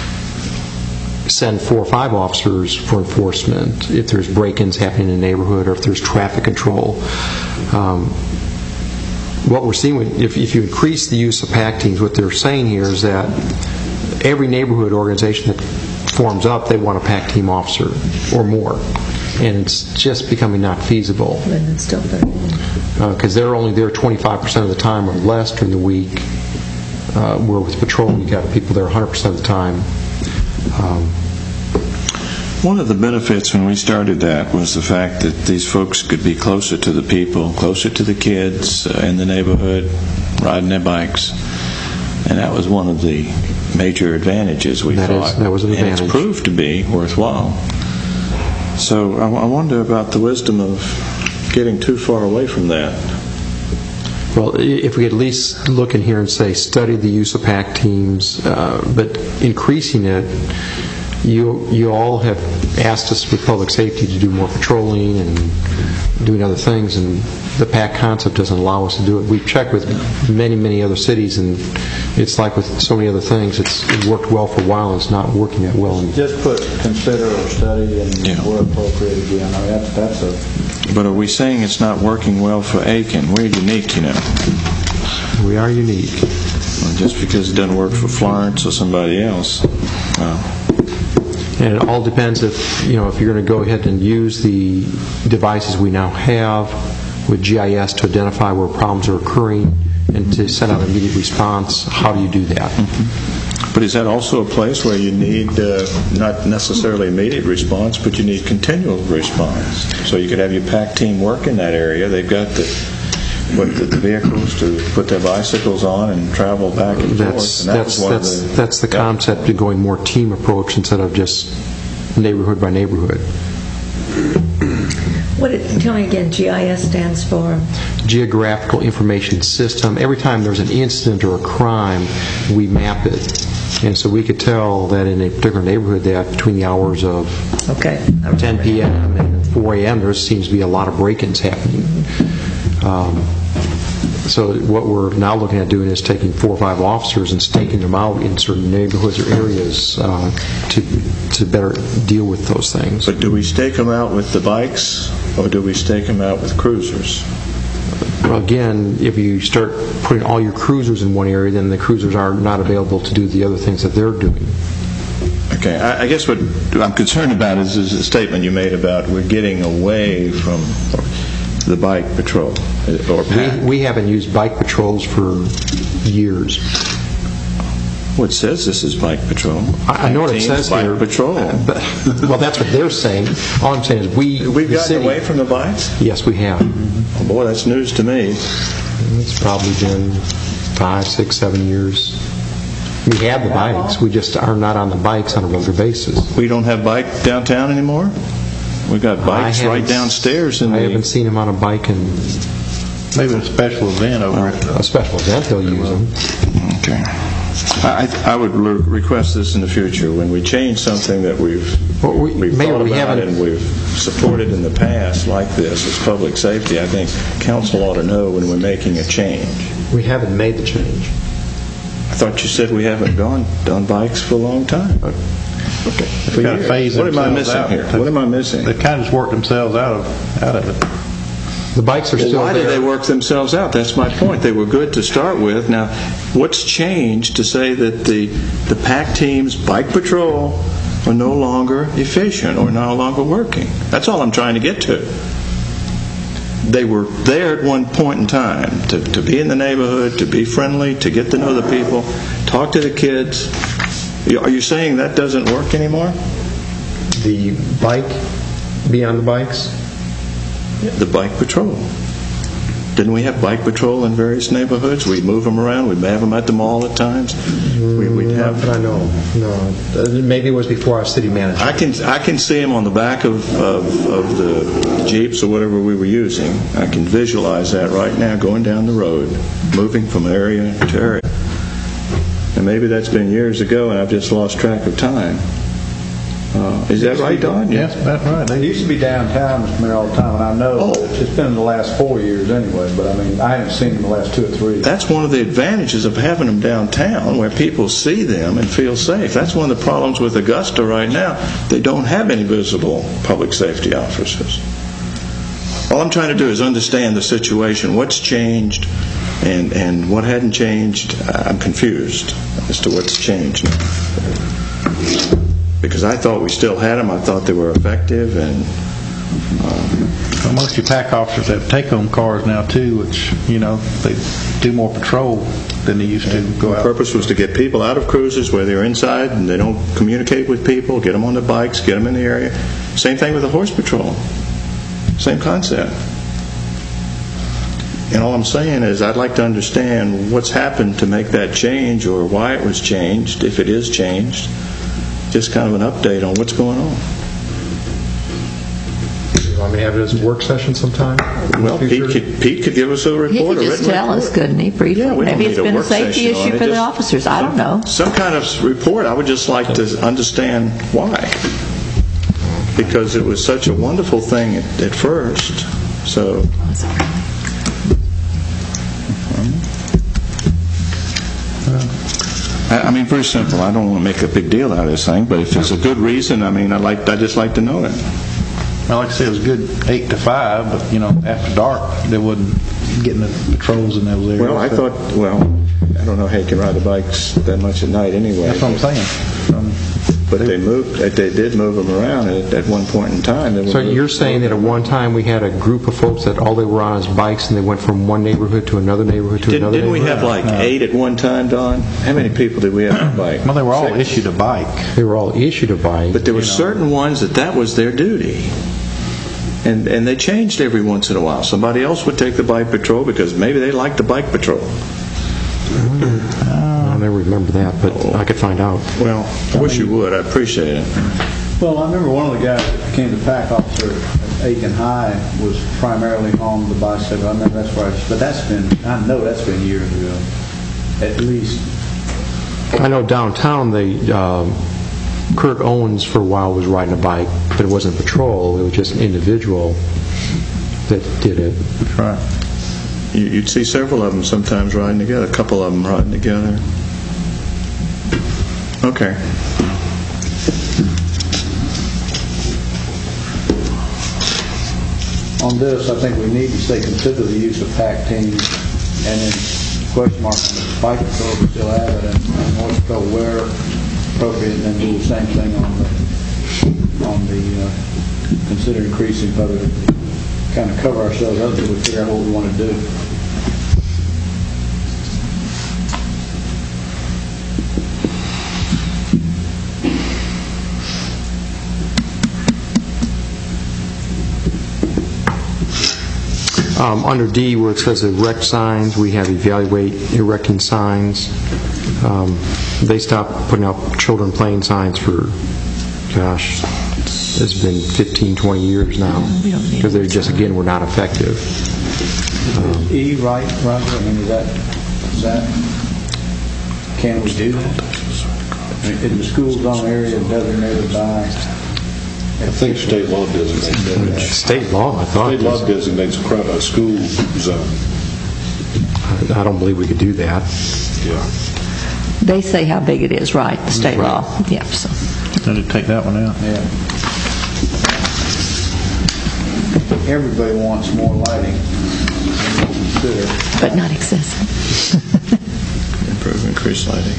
send four or five officers for enforcement if there's break-ins happening in the neighborhood or if there's traffic control. Um, what we're seeing, if, if you increase the use of PAC teams, what they're saying here is that every neighborhood organization that forms up, they want a PAC team officer or more. And it's just becoming not feasible. But it's still better. Because uh, they're only there twenty-five percent of the time or less during the week. Uh, where with patrol, you got people there one hundred percent of the time. Um, One of the benefits when we started that was the fact that these folks could be closer to the people, closer to the kids uh, in the neighborhood, riding their bikes. And that was one of the major advantages we That thought. is- that was an And advantage. it's proved to be worthwhile. So I, I wonder about the wisdom of getting too far away from that. Well, i- if we at least look in here and say, study the use of PAC teams, uh, but increasing it, you you all have asked us with public safety to do more patrolling and doing other things, and the PAC concept doesn't allow us to do it. We've checked with many, many other cities, and it's like with so many other things, it's it worked well for a while, and it's not working that well. Just put consider or study and Yeah. where appropriate again. I mean, that's, that's a... But are we saying it's not working well for Aiken? We're unique, you know. We are unique. Well, just because it doesn't work for Florence or somebody else. Well, And it all depends if, you know, if you're going to go ahead and use the devices we now have with G I S to identify where problems are occurring and to send out immediate response, how do you do that? But is that also a place where you need uh, not necessarily immediate response, but you need continual response? So you could have your PAC team work in that area. They've got the, what, the, the vehicles to put their bicycles on and travel back and That's forth. And that that's was one of that's the- that's the concept of going more team approach instead of just neighborhood by neighborhood. What did, tell me again, G I S stands for? Geographical Information System. Every time there's an incident or a crime, we map it. And so we could tell that in a particular neighborhood that between the hours of Okay. ten p.m. and four a.m. there seems to be a lot of break-ins happening. Um, so what we're now looking at doing is taking four or five officers and staking them out in certain neighborhoods or areas uh, to to better deal with those things. But do we stake them out with the bikes, or do we stake them out with cruisers? Well, again, if you start putting all your cruisers in one area, then the cruisers are not available to do the other things that they're doing. Okay, I, I guess what I'm concerned about is, is a statement you made about we're getting away from the bike patrol or PAC. We, we haven't used bike patrols for years. Well, it says this is bike patrol. I I know what it Teams, says bike here. patrol. Well, that's what they're saying. All I'm saying is we... We've the gotten city- away from the bikes? Yes, we have. Oh, boy, that's news to me. It's probably been five, six, seven years. We have the bikes. We just are not on the bikes on a regular basis. We don't have bike downtown anymore? We've got bikes I right haven't- downstairs in I the... haven't seen them on a bike in Maybe a special event over at a special event. They'll use them. Okay. I, I I would re- request this in the future, when we change something that we've, Well, we- we've Mayor, thought we about haven't- and we've supported in the past like this as public safety. I think council ought to know when we're making a change. We haven't made the change. I thought you said we haven't gone on bikes for a long time. Okay. For Kind of years. phase What am I themselves missing out. here? What am I missing? They kind of just worked themselves out of out of it. The bikes are Well, still why there. did they work themselves out? That's my point. They were good to start with. Now, what's changed to say that the, the PAC team's bike patrol are no longer efficient or no longer working? That's all I'm trying to get to. They were there at one point in time to, to be in the neighborhood, to be friendly, to get to know the people, talk to the kids. Are you saying that doesn't work anymore? The bike, beyond the bikes? The bike patrol. Didn't we have bike patrol in various neighborhoods? We'd move them around. We'd have them at the mall at times. We, we'd Not have. that I know. No. Uh, Maybe it was before I was city manager. I can I can see them on the back of, of, of the Jeeps or whatever we were using. I can visualize that right now, going down the road, moving from area to area. And maybe that's been years ago, and I've just lost track of time. Uh, is that right, Don? Yes, that's right. They used to be downtown, Mister Mayor, all the time, and I know Oh. that it's been in the last four years anyway, but I mean, I haven't seen them in the last two or three. That's one of the advantages of having them downtown, where people see them and feel safe. That's one of the problems with Augusta right now. They don't have any visible public safety officers. All I'm trying to do is understand the situation, what's changed, and, and what hadn't changed. I'm confused as to what's changed now. Because I thought we still had them. I thought they were effective, and um, Well, most of your PAC officers have take-home cars now too, which, you know, they do more patrol than they used to go the out. purpose was to get people out of cruisers where they're inside and they don't communicate with people, get them on the bikes, get them in the area. Same thing with the horse patrol. Same concept. And all I'm saying is I'd like to understand what's happened to make that change, or why it was changed, if it is changed. Just kind of an update on what's going on. You want me to have it as a work session sometime? Well, Pete could, Pete could give us a report. He could a just written tell us, report. couldn't he, briefly? Yeah, we don't Maybe need it's a been a work safety session on issue it. for the Just officers. I don't know. Some kind of report. I would just like to understand why. Because it was such a wonderful thing at, at first. So. I I mean, very simple. I don't want to make a big deal out of this thing, but if there's a good reason, I mean, I'd like, I'd just like to know it. Well, like I said, it was good eight to five, but, you know, after dark, they wasn't getting the patrols in those areas. Well, I thought, well, I don't know how you can ride the bikes that much at night anyway. That's what I'm saying. Um, But they moved, they did move them around at, at one point in time. They were So moved- you're saying that at one time we had a group of folks that all they were on is bikes, and they went from one neighborhood to another neighborhood to Didn't, another didn't we neighborhood? have like eight at one time, Don? How many people did we have on bike? Well, they were all Six. issued a bike. They were all issued a bike. But there were certain ones that that was their duty. And and they changed every once in a while. Somebody else would take the bike patrol because maybe they liked the bike patrol. I never remember that, but I could find out. Well, I wish you would. I appreciate it. Well, I remember one of the guys that became the PAC officer at Aiken High was primarily on the bicycle. I remember that's where, I, but that's been, I know that's been years ago, at least. I know downtown, they, um, Kurt Owens for a while was riding a bike, but it wasn't patrol, it was just an individual that did it. That's right. You, you'd see several of them sometimes riding together, a couple of them riding together. Okay. On this, I think we need to say consider the use of PAC teams, and then question mark on the bike patrol, we still have it, and and horse patrol where appropriate, and then do the same thing on the, on the, uh, consider increasing public, kind of cover ourselves up until we figure out what we want to do. Um, Under D, where it says erect signs, we have evaluate erecting signs. Um, They stopped putting out children playing signs for, gosh, it's been fifteen, twenty years now, we don't need because they're just, again, were not effective. Is E right, Roger? I mean, is that, is that, can we do that? I mean, in the school zone area designated by, I think state law designates that. State law, I thought. State law designates a cr- a school zone. I don't believe we could do that. Yeah. They say how big it is, right, the state law. Yeah, so. Then to take that one out. yeah. everybody wants more lighting. Consider. But not excessive. Improve, increase lighting.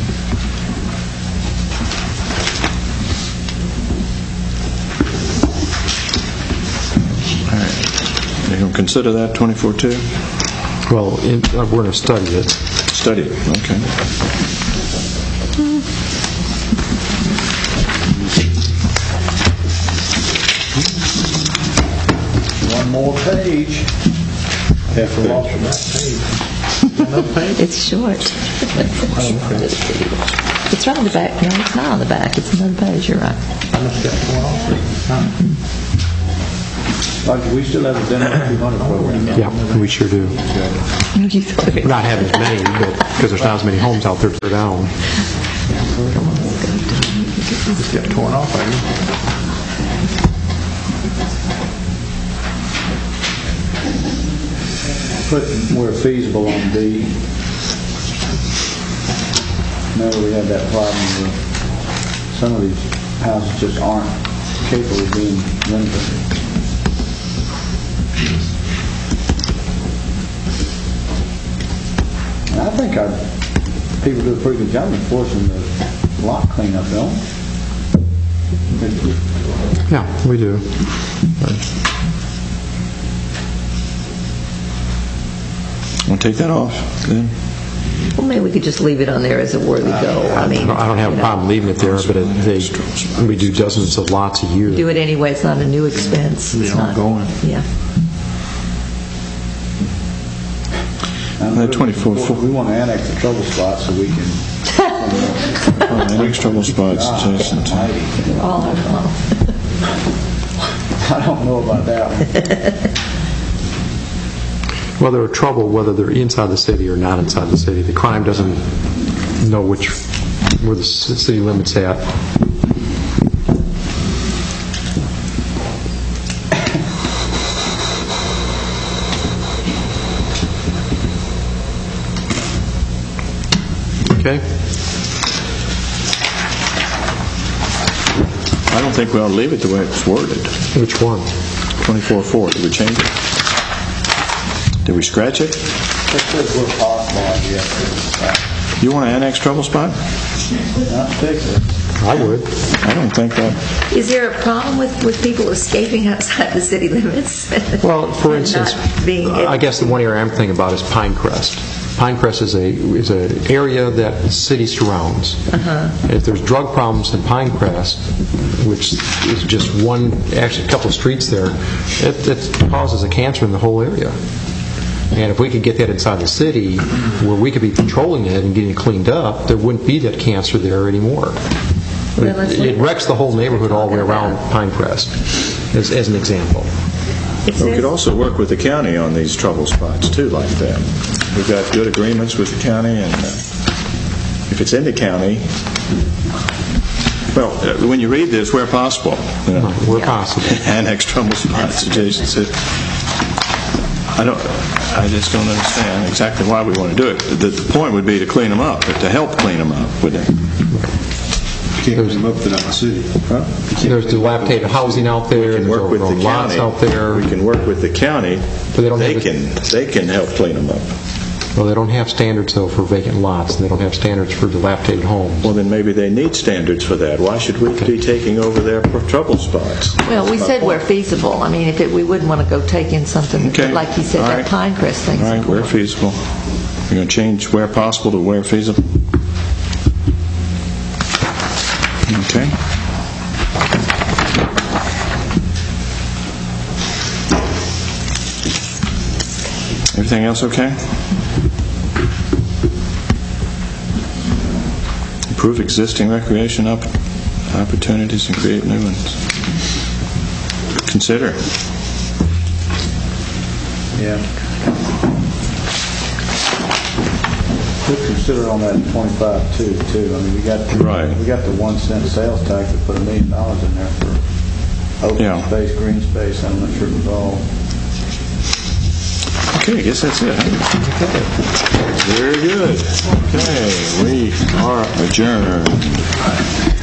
All right. You going to consider that twenty-four two? Well, in- uh, we're going to study it. Study it, okay. One more page. Half a loss from that page. Another page? It's short. It's right on the back. No, it's not on the back. It's another page. You're right. I must have got one off. Huh. Like, we still have a demo two hundred program. Yeah, we sure do. We're not having as many, but because there's not as many homes out there to put down. Just got torn off, I guess. Put where feasible on D. Remember, we had that problem where some of these houses just aren't capable of being renovated. And I think our people do a pretty good job enforcing the lot cleanup, don't they? Yeah, we do. Want to take that off then? Well, maybe we could just leave it on there as a worthy goal. I mean, I don't have a you know, problem leaving it there, but it, they, we do dozens of lots a year. do it anyway. It's not a new expense. It's Yeah, not ongoing. Yeah. That twenty-four We want to annex the trouble spot so we can. Oh, annex trouble spots adjacent to. All our fault. I don't know about that one. Well, they're trouble whether they're inside the city or not inside the city. The crime doesn't know which where the c- city limits at. Okay. I don't think we ought to leave it the way it's worded. Which one? twenty-four four, did we change it? Did we scratch it? That says we're possible, I guess. You want to annex trouble spot? Not particularly. I would. I don't think that. Is there a problem with, with people escaping outside the city limits? Well, for And instance, not being I guess the one area I'm thinking about is Pinecrest. Pinecrest is a is an area that the city surrounds. Uh-huh. If there's drug problems in Pinecrest, which is just one, actually a couple of streets there, it, it causes a cancer in the whole area. And if we could get that inside the city, where we could be patrolling it and getting it cleaned up, there wouldn't be that cancer there anymore. Well, let's It, look- it wrecks the whole neighborhood all the way around Pinecrest, as, as an example. It We says- could also work with the county on these trouble spots, too, like that. We've got good agreements with the county, and uh, if it's in the county, well, uh, when you read this, where possible, you know, Where possible. annex trouble spots adjacent to, I don't, I just don't understand exactly why we want to do it. The, the point would be to clean them up, but to help clean them up, wouldn't it? You can't clean them up if they're not in the city. Huh? There's dilapidated housing out there. We can There's work with the overgrown lots county. out there. We can work with the county. But they don't have can, they can help clean them up. Well, they don't have standards, though, for vacant lots, and they don't have standards for dilapidated homes. Well, then maybe they need standards for that. Why should we be taking over their trouble spots? Well, we said where feasible. I mean, if it, we wouldn't want to go take in something, Okay. like you said, All that right. Pinecrest thing. All right, where feasible. You're going to change where possible to where feasible? Okay. Everything else okay? Improve existing recreation op- opportunities and create new ones. Consider. Yeah. Could consider on that twenty-five too, too. I mean, we got, Right. we got the one cent sales tax that put a million dollars in there for open Yeah. space, green space. I'm not sure it was all. Okay, I guess that's it. Huh? Very good. Okay, we are adjourned.